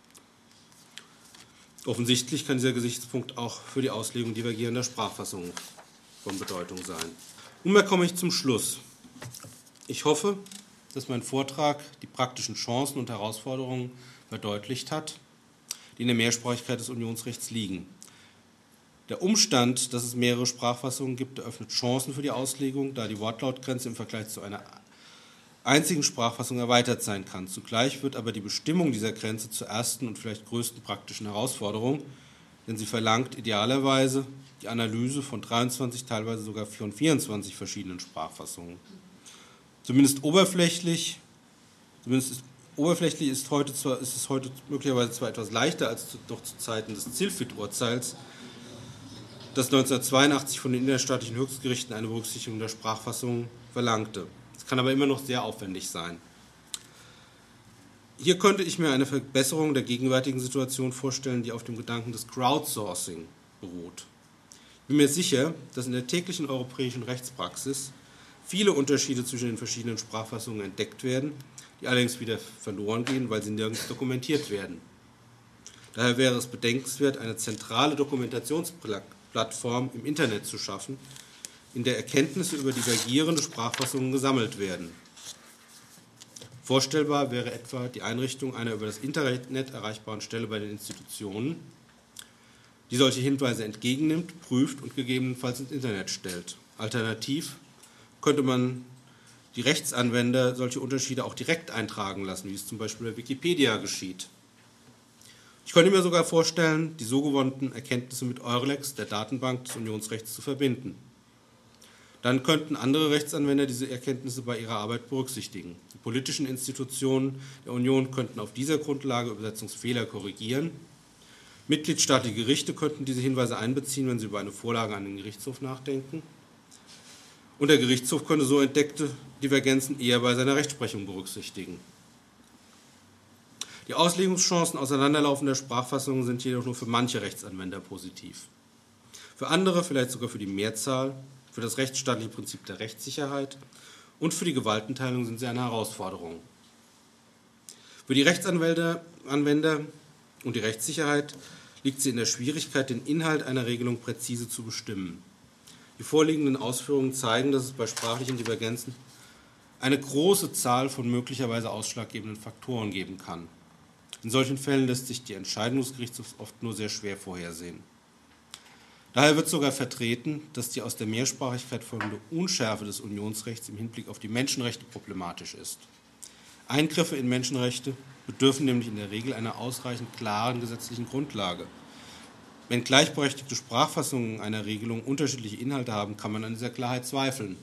Offensichtlich kann dieser Gesichtspunkt auch für die Auslegung divergierender Sprachfassungen von Bedeutung sein. Nunmehr komme ich zum Schluss. Ich hoffe, dass mein Vortrag die praktischen Chancen und Herausforderungen verdeutlicht hat, die in der Mehrsprachigkeit des Unionsrechts liegen. Der Umstand, dass es mehrere Sprachfassungen gibt, eröffnet Chancen für die Auslegung, da die Wortlautgrenze im Vergleich zu einer einzigen Sprachfassung erweitert sein kann. Zugleich wird aber die Bestimmung dieser Grenze zur ersten und vielleicht größten praktischen Herausforderung, denn sie verlangt idealerweise die Analyse von 23, teilweise sogar von 24 verschiedenen Sprachfassungen. Zumindest oberflächlich ist es heute möglicherweise zwar etwas leichter als noch zu Zeiten des Zilfit-Urteils, das 1982 von den innerstaatlichen Höchstgerichten eine Berücksichtigung der Sprachfassung verlangte. Es kann aber immer noch sehr aufwendig sein. Hier könnte ich mir eine Verbesserung der gegenwärtigen Situation vorstellen, die auf dem Gedanken des Crowdsourcing beruht. Ich bin mir sicher, dass in der täglichen europäischen Rechtspraxis viele Unterschiede zwischen den verschiedenen Sprachfassungen entdeckt werden, die allerdings wieder verloren gehen, weil sie nirgends dokumentiert werden. Daher wäre es bedenkenswert, eine zentrale Dokumentationsplattform im Internet zu schaffen, in der Erkenntnisse über divergierende Sprachfassungen gesammelt werden. Vorstellbar wäre etwa die Einrichtung einer über das Internet erreichbaren Stelle bei den Institutionen, die solche Hinweise entgegennimmt, prüft und gegebenenfalls ins Internet stellt. Alternativ könnte man die Rechtsanwender solche Unterschiede auch direkt eintragen lassen, wie es zum Beispiel bei Wikipedia geschieht. Ich könnte mir sogar vorstellen, die so gewonnenen Erkenntnisse mit Eurlex, der Datenbank des Unionsrechts, zu verbinden. Dann könnten andere Rechtsanwender diese Erkenntnisse bei ihrer Arbeit berücksichtigen. Die politischen Institutionen der Union könnten auf dieser Grundlage Übersetzungsfehler korrigieren. Mitgliedstaatliche Gerichte könnten diese Hinweise einbeziehen, wenn sie über eine Vorlage an den Gerichtshof nachdenken. Und der Gerichtshof könnte so entdeckte Divergenzen eher bei seiner Rechtsprechung berücksichtigen. Die Auslegungschancen auseinanderlaufender Sprachfassungen sind jedoch nur für manche Rechtsanwender positiv. Für andere, vielleicht sogar für die Mehrzahl, für das rechtsstaatliche Prinzip der Rechtssicherheit und für die Gewaltenteilung sind sie eine Herausforderung. Für die Rechtsanwender und die Rechtssicherheit liegt sie in der Schwierigkeit, den Inhalt einer Regelung präzise zu bestimmen. Die vorliegenden Ausführungen zeigen, dass es bei sprachlichen Divergenzen eine große Zahl von möglicherweise ausschlaggebenden Faktoren geben kann. In solchen Fällen lässt sich die Entscheidung des Gerichtshofs oft nur sehr schwer vorhersehen. Daher wird sogar vertreten, dass die aus der Mehrsprachigkeit folgende Unschärfe des Unionsrechts im Hinblick auf die Menschenrechte problematisch ist. Eingriffe in Menschenrechte bedürfen nämlich in der Regel einer ausreichend klaren gesetzlichen Grundlage. Wenn gleichberechtigte Sprachfassungen einer Regelung unterschiedliche Inhalte haben, kann man an dieser Klarheit zweifeln.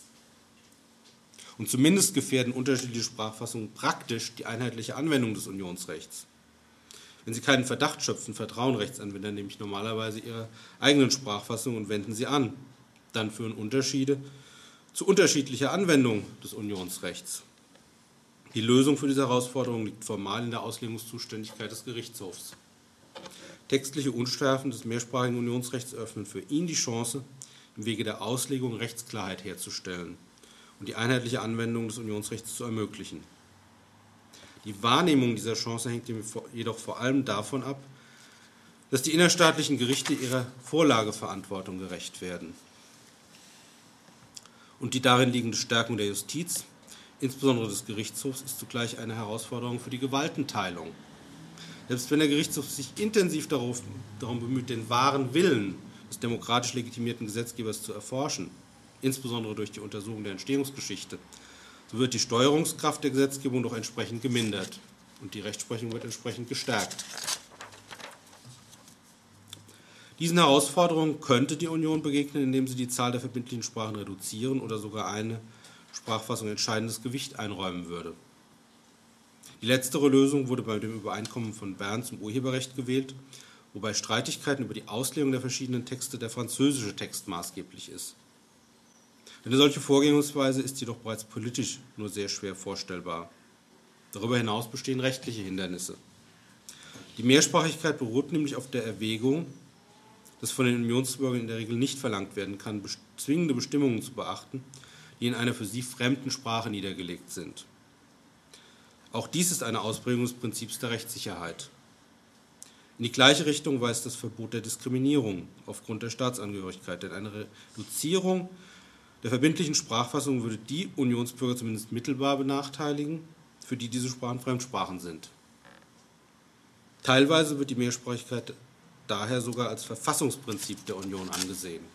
Und zumindest gefährden unterschiedliche Sprachfassungen praktisch die einheitliche Anwendung des Unionsrechts. Wenn sie keinen Verdacht schöpfen, vertrauen Rechtsanwender nämlich normalerweise ihrer eigenen Sprachfassung und wenden sie an. Dann führen Unterschiede zu unterschiedlicher Anwendung des Unionsrechts. Die Lösung für diese Herausforderung liegt formal in der Auslegungszuständigkeit des Gerichtshofs. Textliche Unschärfen des mehrsprachigen Unionsrechts eröffnen für ihn die Chance, im Wege der Auslegung Rechtsklarheit herzustellen und die einheitliche Anwendung des Unionsrechts zu ermöglichen. Die Wahrnehmung dieser Chance hängt jedoch vor allem davon ab, dass die innerstaatlichen Gerichte ihrer Vorlageverantwortung gerecht werden. Und die darin liegende Stärkung der Justiz, insbesondere des Gerichtshofs, ist zugleich eine Herausforderung für die Gewaltenteilung. Selbst wenn der Gerichtshof sich intensiv darum bemüht, den wahren Willen des demokratisch legitimierten Gesetzgebers zu erforschen, insbesondere durch die Untersuchung der Entstehungsgeschichte, so wird die Steuerungskraft der Gesetzgebung doch entsprechend gemindert und die Rechtsprechung wird entsprechend gestärkt. Diesen Herausforderungen könnte die Union begegnen, indem sie die Zahl der verbindlichen Sprachen reduzieren oder sogar eine Sprachfassung entscheidendes Gewicht einräumen würde. Die letztere Lösung wurde bei dem Übereinkommen von Bern zum Urheberrecht gewählt, wobei Streitigkeiten über die Auslegung der verschiedenen Texte der französische Text maßgeblich ist. Eine solche Vorgehensweise ist jedoch bereits politisch nur sehr schwer vorstellbar. Darüber hinaus bestehen rechtliche Hindernisse. Die Mehrsprachigkeit beruht nämlich auf der Erwägung, dass von den Unionsbürgern in der Regel nicht verlangt werden kann, zwingende Bestimmungen zu beachten, die in einer für sie fremden Sprache niedergelegt sind. Auch dies ist eine Ausprägung des Prinzips der Rechtssicherheit. In die gleiche Richtung weist das Verbot der Diskriminierung aufgrund der Staatsangehörigkeit, denn eine Reduzierung der verbindlichen Sprachfassung würde die Unionsbürger zumindest mittelbar benachteiligen, für die diese Sprachen Fremdsprachen sind. Teilweise wird die Mehrsprachigkeit daher sogar als Verfassungsprinzip der Union angesehen.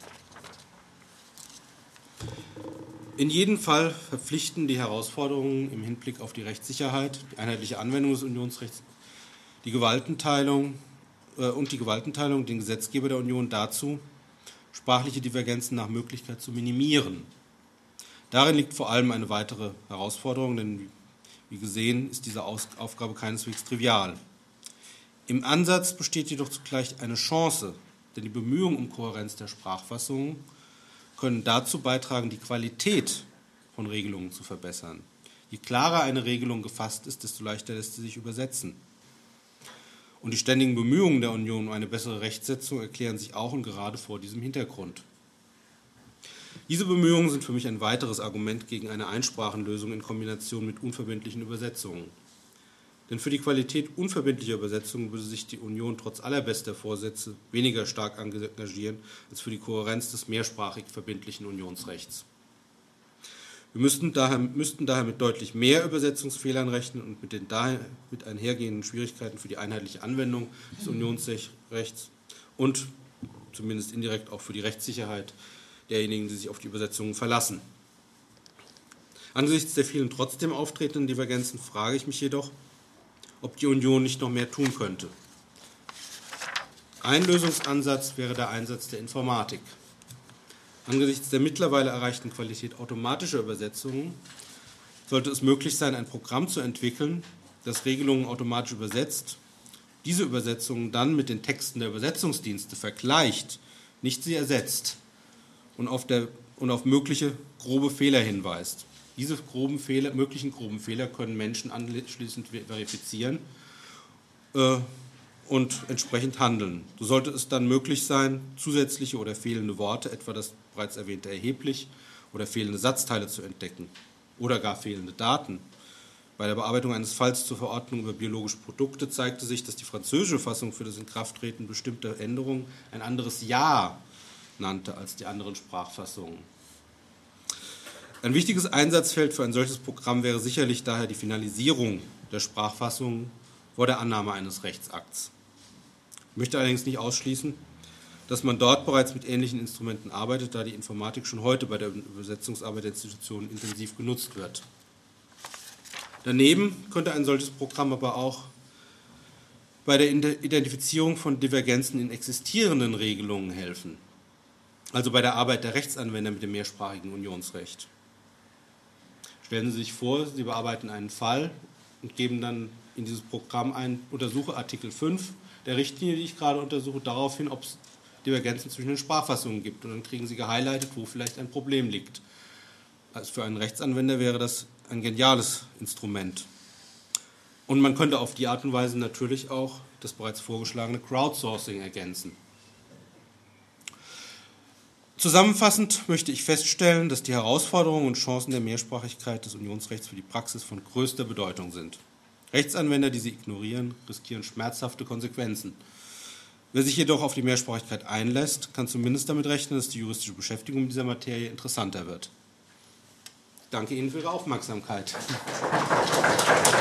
In jedem Fall verpflichten die Herausforderungen im Hinblick auf die Rechtssicherheit, die einheitliche Anwendung des Unionsrechts, die Gewaltenteilung den Gesetzgeber der Union dazu, sprachliche Divergenzen nach Möglichkeit zu minimieren. Darin liegt vor allem eine weitere Herausforderung, denn wie gesehen ist diese Aufgabe keineswegs trivial. Im Ansatz besteht jedoch zugleich eine Chance, denn die Bemühungen um Kohärenz der Sprachfassungen können dazu beitragen, die Qualität von Regelungen zu verbessern. Je klarer eine Regelung gefasst ist, desto leichter lässt sie sich übersetzen. Und die ständigen Bemühungen der Union um eine bessere Rechtsetzung erklären sich auch und gerade vor diesem Hintergrund. Diese Bemühungen sind für mich ein weiteres Argument gegen eine Einsprachenlösung in Kombination mit unverbindlichen Übersetzungen. Denn für die Qualität unverbindlicher Übersetzungen würde sich die Union trotz allerbester Vorsätze weniger stark engagieren als für die Kohärenz des mehrsprachig verbindlichen Unionsrechts. Wir müssten daher mit deutlich mehr Übersetzungsfehlern rechnen und mit den damit einhergehenden Schwierigkeiten für die einheitliche Anwendung des Unionsrechts und zumindest indirekt auch für die Rechtssicherheit derjenigen, die sich auf die Übersetzungen verlassen. Angesichts der vielen trotzdem auftretenden Divergenzen frage ich mich jedoch, ob die Union nicht noch mehr tun könnte. Ein Lösungsansatz wäre der Einsatz der Informatik. Angesichts der mittlerweile erreichten Qualität automatischer Übersetzungen sollte es möglich sein, ein Programm zu entwickeln, das Regelungen automatisch übersetzt, diese Übersetzungen dann mit den Texten der Übersetzungsdienste vergleicht, nicht sie ersetzt und auf mögliche grobe Fehler hinweist. Diese möglichen groben Fehler können Menschen anschließend verifizieren und entsprechend handeln. So sollte es dann möglich sein, zusätzliche oder fehlende Worte, etwa das bereits erwähnte erheblich oder fehlende Satzteile zu entdecken oder gar fehlende Daten. Bei der Bearbeitung eines Falls zur Verordnung über biologische Produkte zeigte sich, dass die französische Fassung für das Inkrafttreten bestimmter Änderungen ein anderes Ja nannte als die anderen Sprachfassungen. Ein wichtiges Einsatzfeld für ein solches Programm wäre sicherlich daher die Finalisierung der Sprachfassung vor der Annahme eines Rechtsakts. Ich möchte allerdings nicht ausschließen, dass man dort bereits mit ähnlichen Instrumenten arbeitet, da die Informatik schon heute bei der Übersetzungsarbeit der Institutionen intensiv genutzt wird. Daneben könnte ein solches Programm aber auch bei der Identifizierung von Divergenzen in existierenden Regelungen helfen, also bei der Arbeit der Rechtsanwender mit dem mehrsprachigen Unionsrecht. Stellen Sie sich vor, Sie bearbeiten einen Fall und geben dann in dieses Programm ein, untersuche Artikel 5 der Richtlinie, die ich gerade untersuche, darauf hin, ob es Divergenzen zwischen den Sprachfassungen gibt. Und dann kriegen Sie gehighlightet, wo vielleicht ein Problem liegt. Also für einen Rechtsanwender wäre das ein geniales Instrument. Und man könnte auf die Art und Weise natürlich auch das bereits vorgeschlagene Crowdsourcing ergänzen. Zusammenfassend möchte ich feststellen, dass die Herausforderungen und Chancen der Mehrsprachigkeit des Unionsrechts für die Praxis von größter Bedeutung sind. Rechtsanwender, die sie ignorieren, riskieren schmerzhafte Konsequenzen. Wer sich jedoch auf die Mehrsprachigkeit einlässt, kann zumindest damit rechnen, dass die juristische Beschäftigung mit dieser Materie interessanter wird. Ich danke Ihnen für Ihre Aufmerksamkeit.